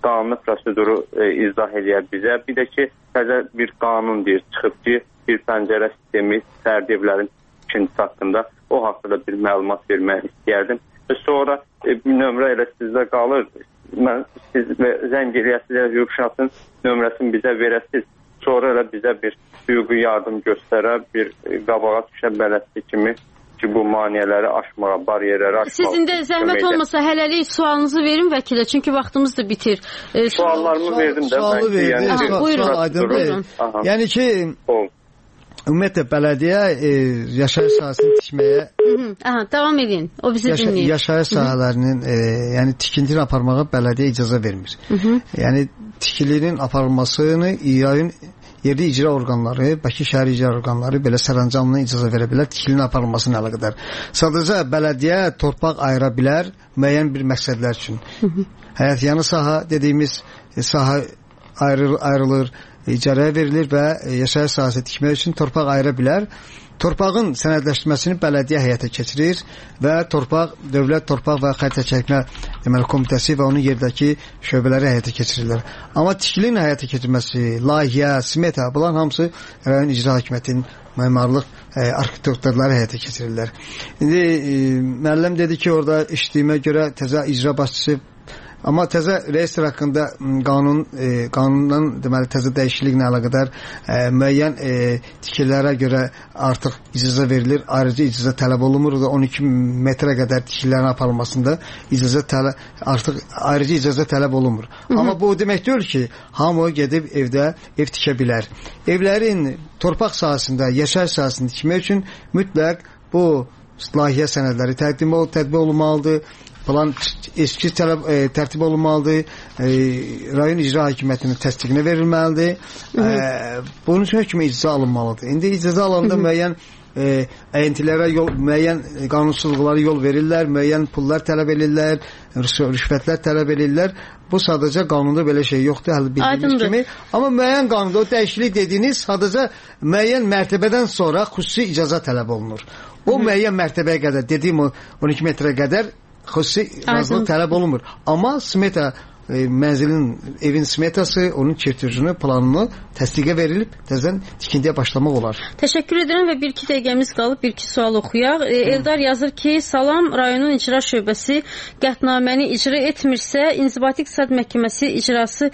qanuni proseduru izah edə bizə. Bir də ki, təzə bir qanun deyir, çıxıb ki, bir pəncərə sistemi fərdi evlərin tikintisi haqqında, o haqqında bir məlumat vermək istəyərdim. Sonra nömrə elə sizdə qalır. Siz zəng eləyəsiniz, hüquqşünasın nömrəsini bizə verəsiniz. Sonra elə bizə bir hüquqi yardım göstərə, bir qabağa düşə bələdçi kimi ki, bu maneələri aşmağa, bariyerləri aşmağa.
Sizin də zəhmət olmasa hələlik sualınızı verin vəkilə, çünki vaxtımız da bitir.
Suallarımı verdim də.
Sualı verdim.
Buyurun.
Yəni ki, ümumiyyətlə bələdiyyə yaşayış sahəsini tikməyə
davam edin. O bizi dinləyir.
Yaşayış sahələrinin yəni tikintini aparmağa bələdiyyə icazə vermir. Yəni tikilinin aparılmasını İRAın yerli icra orqanları, Bakı şəhər icra orqanları belə sərəncamına icazə verə bilər tikilinin aparılmasına əlaqədar. Sadəcə bələdiyyə torpaq ayıra bilər müəyyən bir məqsədlər üçün. Həyətyanı sahə dediyimiz sahə ayrılır, icarəyə verilir və yaşayış sahəsi tikmək üçün torpaq ayıra bilər. Torpağın sənədləşdirməsini bələdiyyə həyata keçirir və dövlət torpaq və xəritə çəkmə komitəsi və onun yerdəki şöbələri həyata keçirirlər. Amma tikilinin həyata keçirilməsi, layihə, smeta, bunların hamısı rayon icra hakimiyyətinin memarlıq arxitektorları həyata keçirirlər. İndi müəllim dedi ki, orada eşitdiyimə görə təzə icra başçısı, amma təzə reyestr haqqında qanundan deməli təzə dəyişikliklə əlaqədar müəyyən tikililərə görə artıq icazə verilir. Ayrıca icazə tələb olunmur da 12 metrə qədər tikililərin aparılmasında artıq ayrıca icazə tələb olunmur. Amma bu demək deyil ki, hamı gedib evdə ev tikə bilər. Evlərin torpaq sahəsində, yaşayış sahəsində tikmək üçün mütləq bu layihə sənədləri tətbiq olunmalıdır. Plan eski tərtib olunmalıdır, rayon icra hakimiyyətinin təsdiqinə verilməlidir. Bunun üçün hökmü icra alınmalıdır. İndi icra alanda müəyyən əyintilərə müəyyən qanunsuzluqlara yol verirlər, müəyyən pullar tələb edirlər, rüşvətlər tələb edirlər. Bu sadəcə qanunda belə şey yoxdur, hələ bildiyimiz kimi. Amma müəyyən qanunda o dəyişiklik dediyiniz sadəcə müəyyən mərtəbədən sonra xüsusi icazə tələb olunur. O müəyyən mərtəbəyə qədər, dediyim o 12 metrə qədər xüsusi razılıq tələb olunmur. Amma smeta evin smetası, onun çertejini, planını təsdiqə verilib təzədən tikintiyə başlamaq olar.
Təşəkkür edirəm və 1-2 dəqiqəmiz qalıb, 1-2 sual oxuyaq. Eldar yazır ki, salam, rayonun icra şöbəsi qətnaməni icra etmirsə, İnzibati İqtisad Məhkəməsi icraçı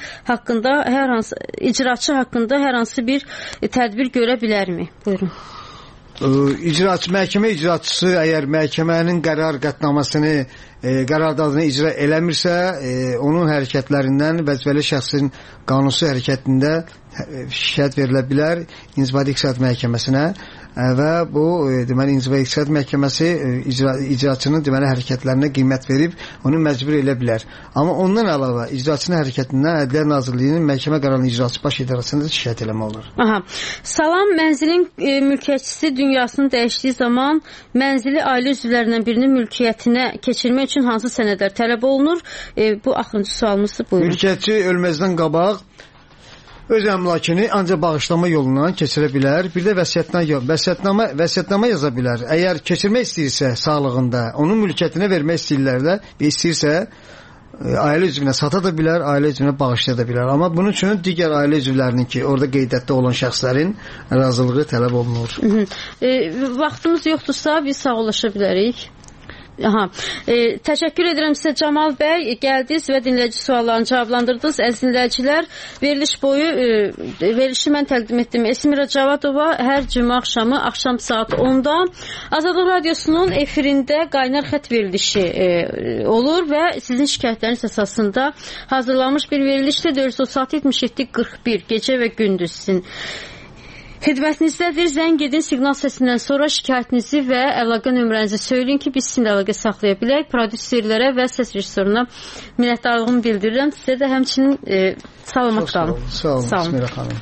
haqqında hər hansı bir tədbir görə bilərmi? Buyurun.
Məhkəmə icraçısı əgər məhkəmənin qətnamasını, qərardadını icra eləmirsə, onun hərəkətlərindən vəzifəli şəxsin qanunsuz hərəkətində şikayət verilə bilər İnzibati İqtisad Məhkəməsinə və bu deməli İnzibati İqtisad Məhkəməsi icraçının deməli hərəkətlərinə qiymət verib onu məcbur edə bilər. Amma ondan əlavə icraçının hərəkətindən Ədliyyə Nazirliyinin məhkəmə qərarının icrası baş idarəsində şikayət eləmək olur.
Salam, mənzilin mülkiyyətçisi dünyasını dəyişdiyi zaman mənzili ailə üzvlərindən birinin mülkiyyətinə keçirmək üçün hansı sənədlər tələb olunur? Bu axırıncı sualımızdır. Buyurun.
Mülkiyyətçi ölməzdən qabaq öz əmlakını ancaq bağışlama yolundan keçirə bilər. Bir də vəsiyyətnamə yaza bilər. Əgər keçirmək istəyirsə sağlığında, onun mülkiyyətinə vermək istəyirsə ailə üzvünə sata da bilər, ailə üzvünə bağışlaya da bilər. Amma bunun üçün digər ailə üzvlərinin ki, orada qeydətdə olan şəxslərin razılığı tələb olunur.
Vaxtımız yoxdursa biz sağollaşa bilərik. Təşəkkür edirəm sizə Camal bəy, gəldiniz və dinləyici suallarını cavablandırdınız. Əziz dinləyicilər, verilişi mən təqdim etdim. Esmira Cavadova hər cümə axşam saat 10-da Azadlıq Radiosunun efirində qaynar xət verilişi olur və sizin şikayətləriniz əsasında hazırlanmış bir verilişdir. 436-77-41 gecə və gündüz sizin xidmətinizdədir. Zəng edin, siqnal səsindən sonra şikayətinizi və əlaqə nömrənizi söyləyin ki, biz sizinlə əlaqə saxlaya bilək. Prodüserlərə və səs rejissoruna minnətdarlığımı bildirirəm. Sizə də həmçinin salamat qalın.
Sağ olun. Esmira xanım.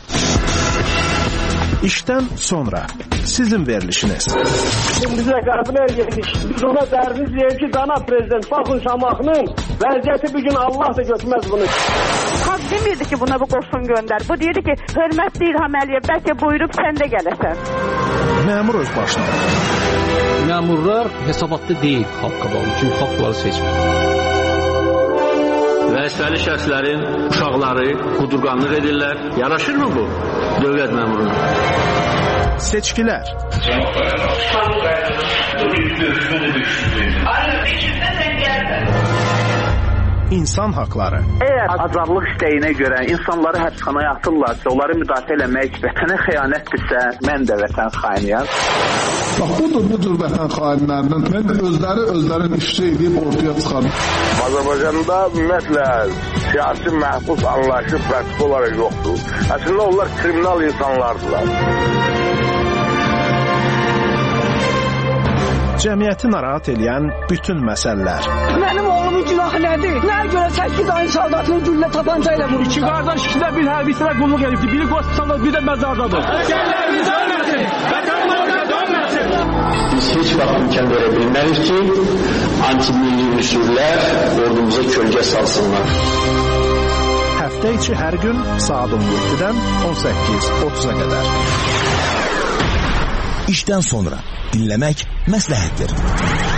İşdən sonra sizin verilişiniz.
Bizə qəbul edirik. Biz ona dərimiz deyir ki, cənab prezident, baxın Şamaxının vəziyyəti bugün Allah da götürməz bunu.
Xalq demirdi ki, buna bu qoşun göndər. Bu deyirdi ki, hörmətli İlham Əliyev, bəlkə buyurub sən də gələsən.
Məmur öz başına.
Məmurlar hesabatlı deyil xalq qabağında. Çünki xalq bunları seçmir. vəzifəli şəxslərin uşaqları qudurqanlıq edirlər. Yaraşırmı bu dövlət məmuruna?
Seçkilər. İnsan haqları.
Əgər azadlıq istəyinə görə insanları həbsxanaya atırlarsa, onları müdafiə eləmək vətənə xəyanətdirsə, mən də vətən xainiyəm.
Bax, bu cür vətən xainlərinin özlərin işçi edib ortaya çıxarır.
Azərbaycanda ümumiyyətlə siyasi məhbus anlayışı pratik olaraq yoxdur. Əslində onlar kriminal insanlardılar.
Cəmiyyəti narahat edən bütün məsələlər.
Mənim oğlumun günahı nədir? Nəyə görə 8 ayın soldatını güllə tapanca ilə vurur?
İki qardaş ikisində bir hərbiçilə qulluq edibdi. Biri qospitalda, bir də məzardadır. Vətənlərimiz ölməsin! Vətənlərimiz ölməsin!
Biz heç vaxt imkan verə bilmərik ki, antimilli üsullər ordumuza kölgə salsınlar.
Həftə içi hər gün saat 17-dən 18:30-a qədər.
İşdən sonra dinləmək məsləhətdir.